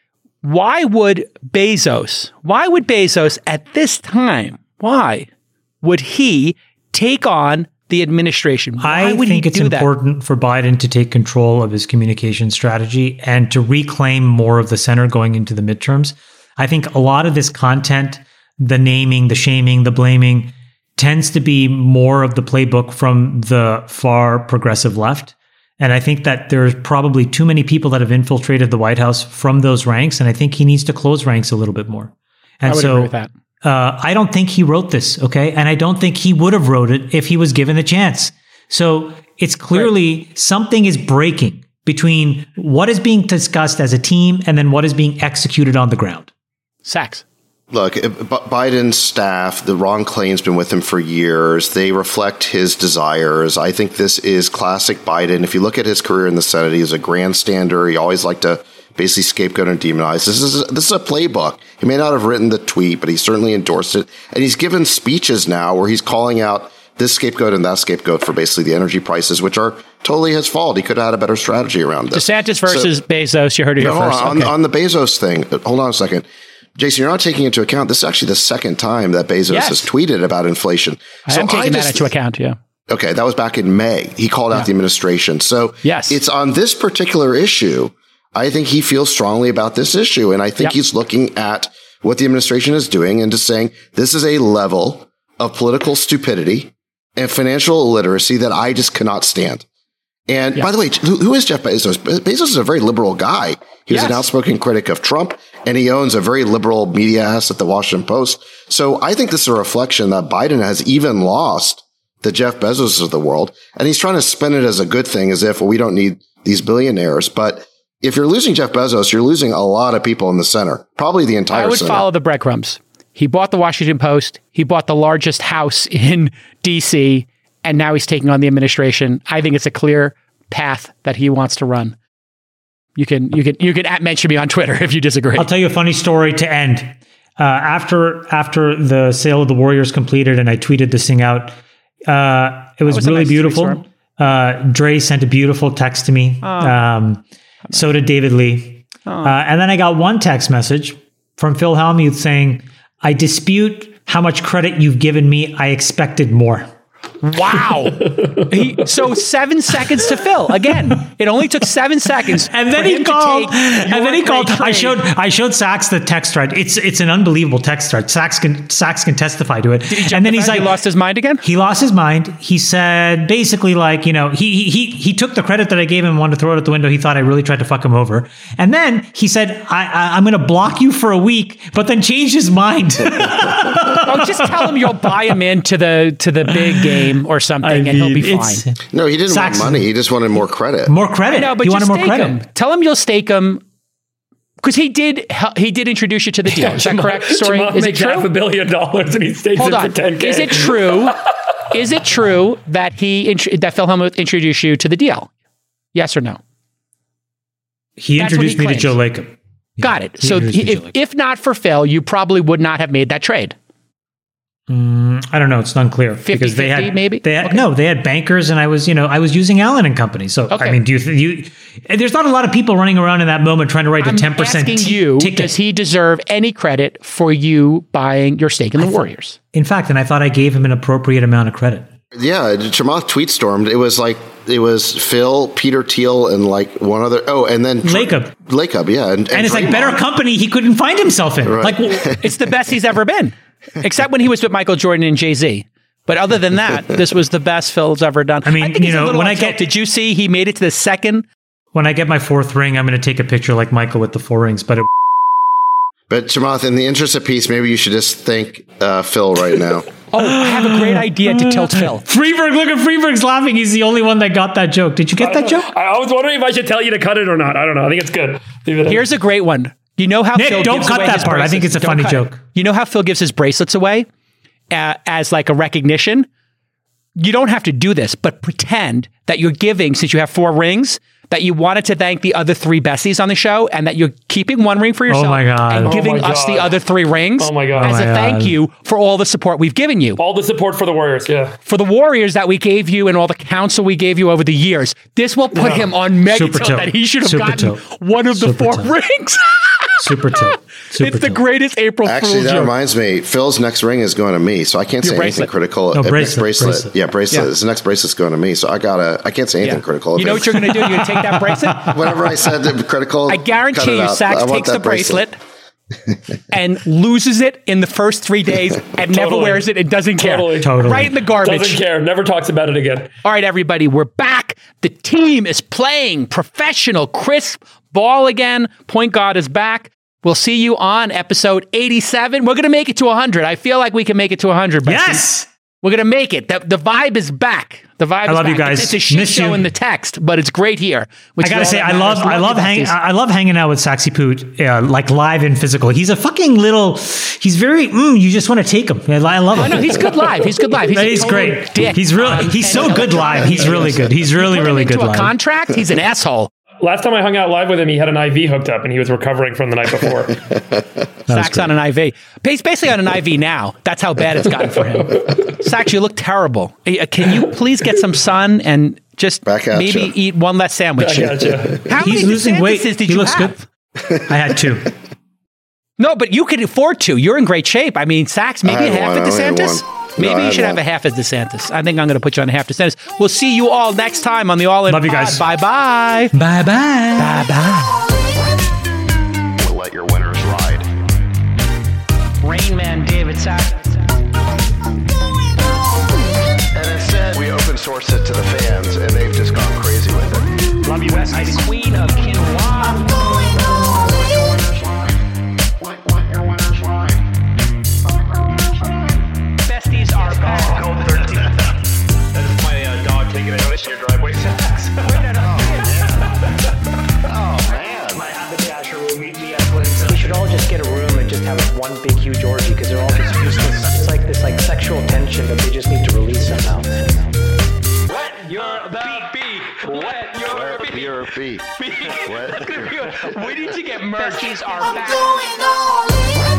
why would Bezos, why would Bezos at this time, why would he take on the administration? Why I would think he it's do that? important for Biden to take control of his communication strategy and to reclaim more of the center going into the midterms. I think a lot of this content, the naming, the shaming, the blaming, tends to be more of the playbook from the far progressive left. And I think that there's probably too many people that have infiltrated the White House from those ranks. And I think he needs to close ranks a little bit more. And I would so agree with that. Uh, I don't think he wrote this, okay? And I don't think he would have wrote it if he was given the chance. So it's clearly right. Something is breaking between what is being discussed as a team and then what is being executed on the ground. Sachs. Look, Biden's staff, the Ron Klain's been with him for years. They reflect his desires. I think this is classic Biden. If you look at his career in the Senate, he's a grandstander. He always liked to basically scapegoat and demonize. This is this is a playbook. He may not have written the tweet, but he certainly endorsed it. And he's given speeches now where he's calling out this scapegoat and that scapegoat for basically the energy prices, which are totally his fault. He could have had a better strategy around this. DeSantis versus so, Bezos. You heard it here no, first. On, okay. on the Bezos thing, hold on a second. Jason, you're not taking into account, this is actually the second time that Bezos yes. has tweeted about inflation. I so am taking I just, that into account, yeah. Okay, that was back in May. He called yeah. out the administration. So yes. it's on this particular issue. I think he feels strongly about this issue. And I think yep. he's looking at what the administration is doing and just saying, this is a level of political stupidity and financial illiteracy that I just cannot stand. And yep. by the way, who, who is Jeff Bezos? Bezos is a very liberal guy. He was yes. an outspoken critic of Trump, and he owns a very liberal media asset, the Washington Post. So I think this is a reflection that Biden has even lost the Jeff Bezos of the world. And he's trying to spin it as a good thing, as if well, we don't need these billionaires. But if you're losing Jeff Bezos, you're losing a lot of people in the center, probably the entire I would center. follow the breadcrumbs. He bought the Washington Post. He bought the largest house in D C, and now he's taking on the administration. I think it's a clear path that he wants to run. You can you can you can at mention me on Twitter if you disagree. I'll tell you a funny story to end. Uh, after after the sale of the Warriors completed, and I tweeted this thing out. Uh, it was, was really nice beautiful. Uh, Dre sent a beautiful text to me. Oh, um, so did David Lee. Oh. Uh, and then I got one text message from Phil Hellmuth saying, "I dispute how much credit you've given me. I expected more." Wow. he, so seven seconds to Phil. Again, it only took seven seconds. And then for he him called. To take And then he called. I trade. showed. I showed Sachs the text thread. It's it's an unbelievable text thread. Sachs can Sachs can testify to it. Did he jump and then the he's fact like, he lost his mind again. He lost his mind. He said basically like, you know, he he he took the credit that I gave him and wanted to throw it out the window. He thought I really tried to fuck him over. And then he said, I, I I'm going to block you for a week, but then changed his mind. Oh, just tell him you'll buy him into the to the big game or something, I and he'll be mean, fine. it's- No, he didn't Saxon. want money. He just wanted more credit. More credit. No, but he just wanted more stake credit. him. Tell him you'll stake him because he did. He did introduce you to the deal. Is that Jamal- correct? Sorry, Jamal is it makes half true? a billion dollars and he stays Hold it on. for ten K. Is it true? Is it true that he int- that Phil Hellmuth introduced you to the deal? Yes or no? He That's what introduced he me to claims. Joe Lacob. Got it. he So introduced me to if, Joe Lacob. if not for Phil, you probably would not have made that trade. Mm, I don't know. It's unclear because they fifty had maybe? They had, Okay. No, they had bankers, and I was, you know, I was using Allen and Company. So Okay. I mean, do you th- you? There's not a lot of people running around in that moment trying to write I'm a ten percent asking you, ticket. does he deserve any credit for you buying your stake in the Warriors? In fact, and I thought I gave him an appropriate amount of credit. Yeah, Chamath tweet stormed. It was like it was Phil, Peter Thiel, and like one other. Oh, and then Lacob. Lacob, yeah, and, and, And it's like Draymond. better company he couldn't find himself in. Right. Like, w- It's the best he's ever been, except when he was with Michael Jordan and Jay-Z. But other than that, this was the best Phil's ever done. I mean, think you he's a know, little when I off get- tilt. Did you see he made it to the second? when I get my fourth ring, I'm going to take a picture like Michael with the four rings. But it, But Chamath, in the interest of peace, maybe you should just thank uh, Phil right now. Oh, I have a great idea to tilt Phil. Freeberg, look at Freeberg's laughing. He's the only one that got that joke. Did you get that joke? I was wondering if I should tell you to cut it or not. I don't know. I think it's good. Leave it in. Here's a great one. You know how Nick, Phil don't gives cut away that his part. I think bracelets? it's a Don't funny cut joke. it. You know how Phil gives his bracelets away uh, as like a recognition? You don't have to do this, but pretend that you're giving, since you have four rings, that you wanted to thank the other three besties on the show and that you're keeping one ring for yourself my God. and Oh giving my us God. the other three rings Oh my God. as Oh a my thank God. you for all the support we've given you. all the support for the Warriors. Yeah. For the Warriors that we gave you and all the counsel we gave you over the years. This will put him on mega Super tilt tilt. that he should have Super gotten tilt. one of the Super four tilt. rings. Super tilt. Super it's the tilt. greatest April Actually, Fool's that joke. reminds me, Phil's next ring is going to me, so I can't Your say bracelet. anything critical. No, Uh, next bracelet, bracelet. bracelet. Yeah, bracelet. Yeah. His next bracelet's going to me, so I gotta. I can't say anything Yeah. critical. of You know him. what you're going to do? You're going to take that bracelet. Whatever I said to critical. I cut guarantee it you, out. Sachs I want takes the that bracelet, and loses it in the first three days and never Totally. wears it and doesn't care. Totally. Totally. Right in the garbage. Doesn't care. Never talks about it again. All right, everybody, we're back. The team is playing professional, crisp ball again. Point guard is back. We'll see you on episode eighty-seven. We're going to make it to one hundred. I feel like we can make it to one hundred. Bestie. Yes. We're going to make it. The, the vibe is back. The vibe I is love you back. guys. It's, it's a shit Miss show you. in the text, but it's great here. which I is gotta all say, that I matters. love, I love you, hanging, besties. I love hanging out with Saxy Poot, uh, like live and physical. He's a fucking little. He's very. Mm, you just want to take him. I, I love him. I know he's good live. He's good live. He's, a He's total great. dick He's really. on- He's so and good live. He's really good. He's really, Put him really into good a live. contract. He's an asshole. Last time I hung out live with him, he had an I V hooked up and he was recovering from the night before. Sax on an I V. He's basically on an I V now. That's how bad it's gotten for him. Sax, you look terrible. Uh, Can you please get some sun and just Back at maybe ya. eat one less sandwich? I gotcha. How He's many losing weight. DeSantis's did He you looks have? good. I had two. No, but you could afford to. You're in great shape. I mean, Sax, maybe I a had half one. a I only had DeSantis. one. Maybe No, I you had should have one. a half as DeSantis. I think I'm going to put you on a half DeSantis. We'll see you all next time on the All In Love you Pod. guys. Bye bye. Bye bye. Bye bye. We'll let your winners ride. Rain Man David Sax. And instead, we open source it to the fans, and they've just gone crazy with it. Love you, West. Queen of Quinoa. Besties are gone. That is my uh, dog taking a notice in your driveway. Oh, man. We should all just get a room and just have one big huge orgy because they're all just useless. It's like this like sexual tension that they just need to release somehow. Wet your beak. Wet your Wet your feet. Wet your We need to get merch. Besties are back. Going all in.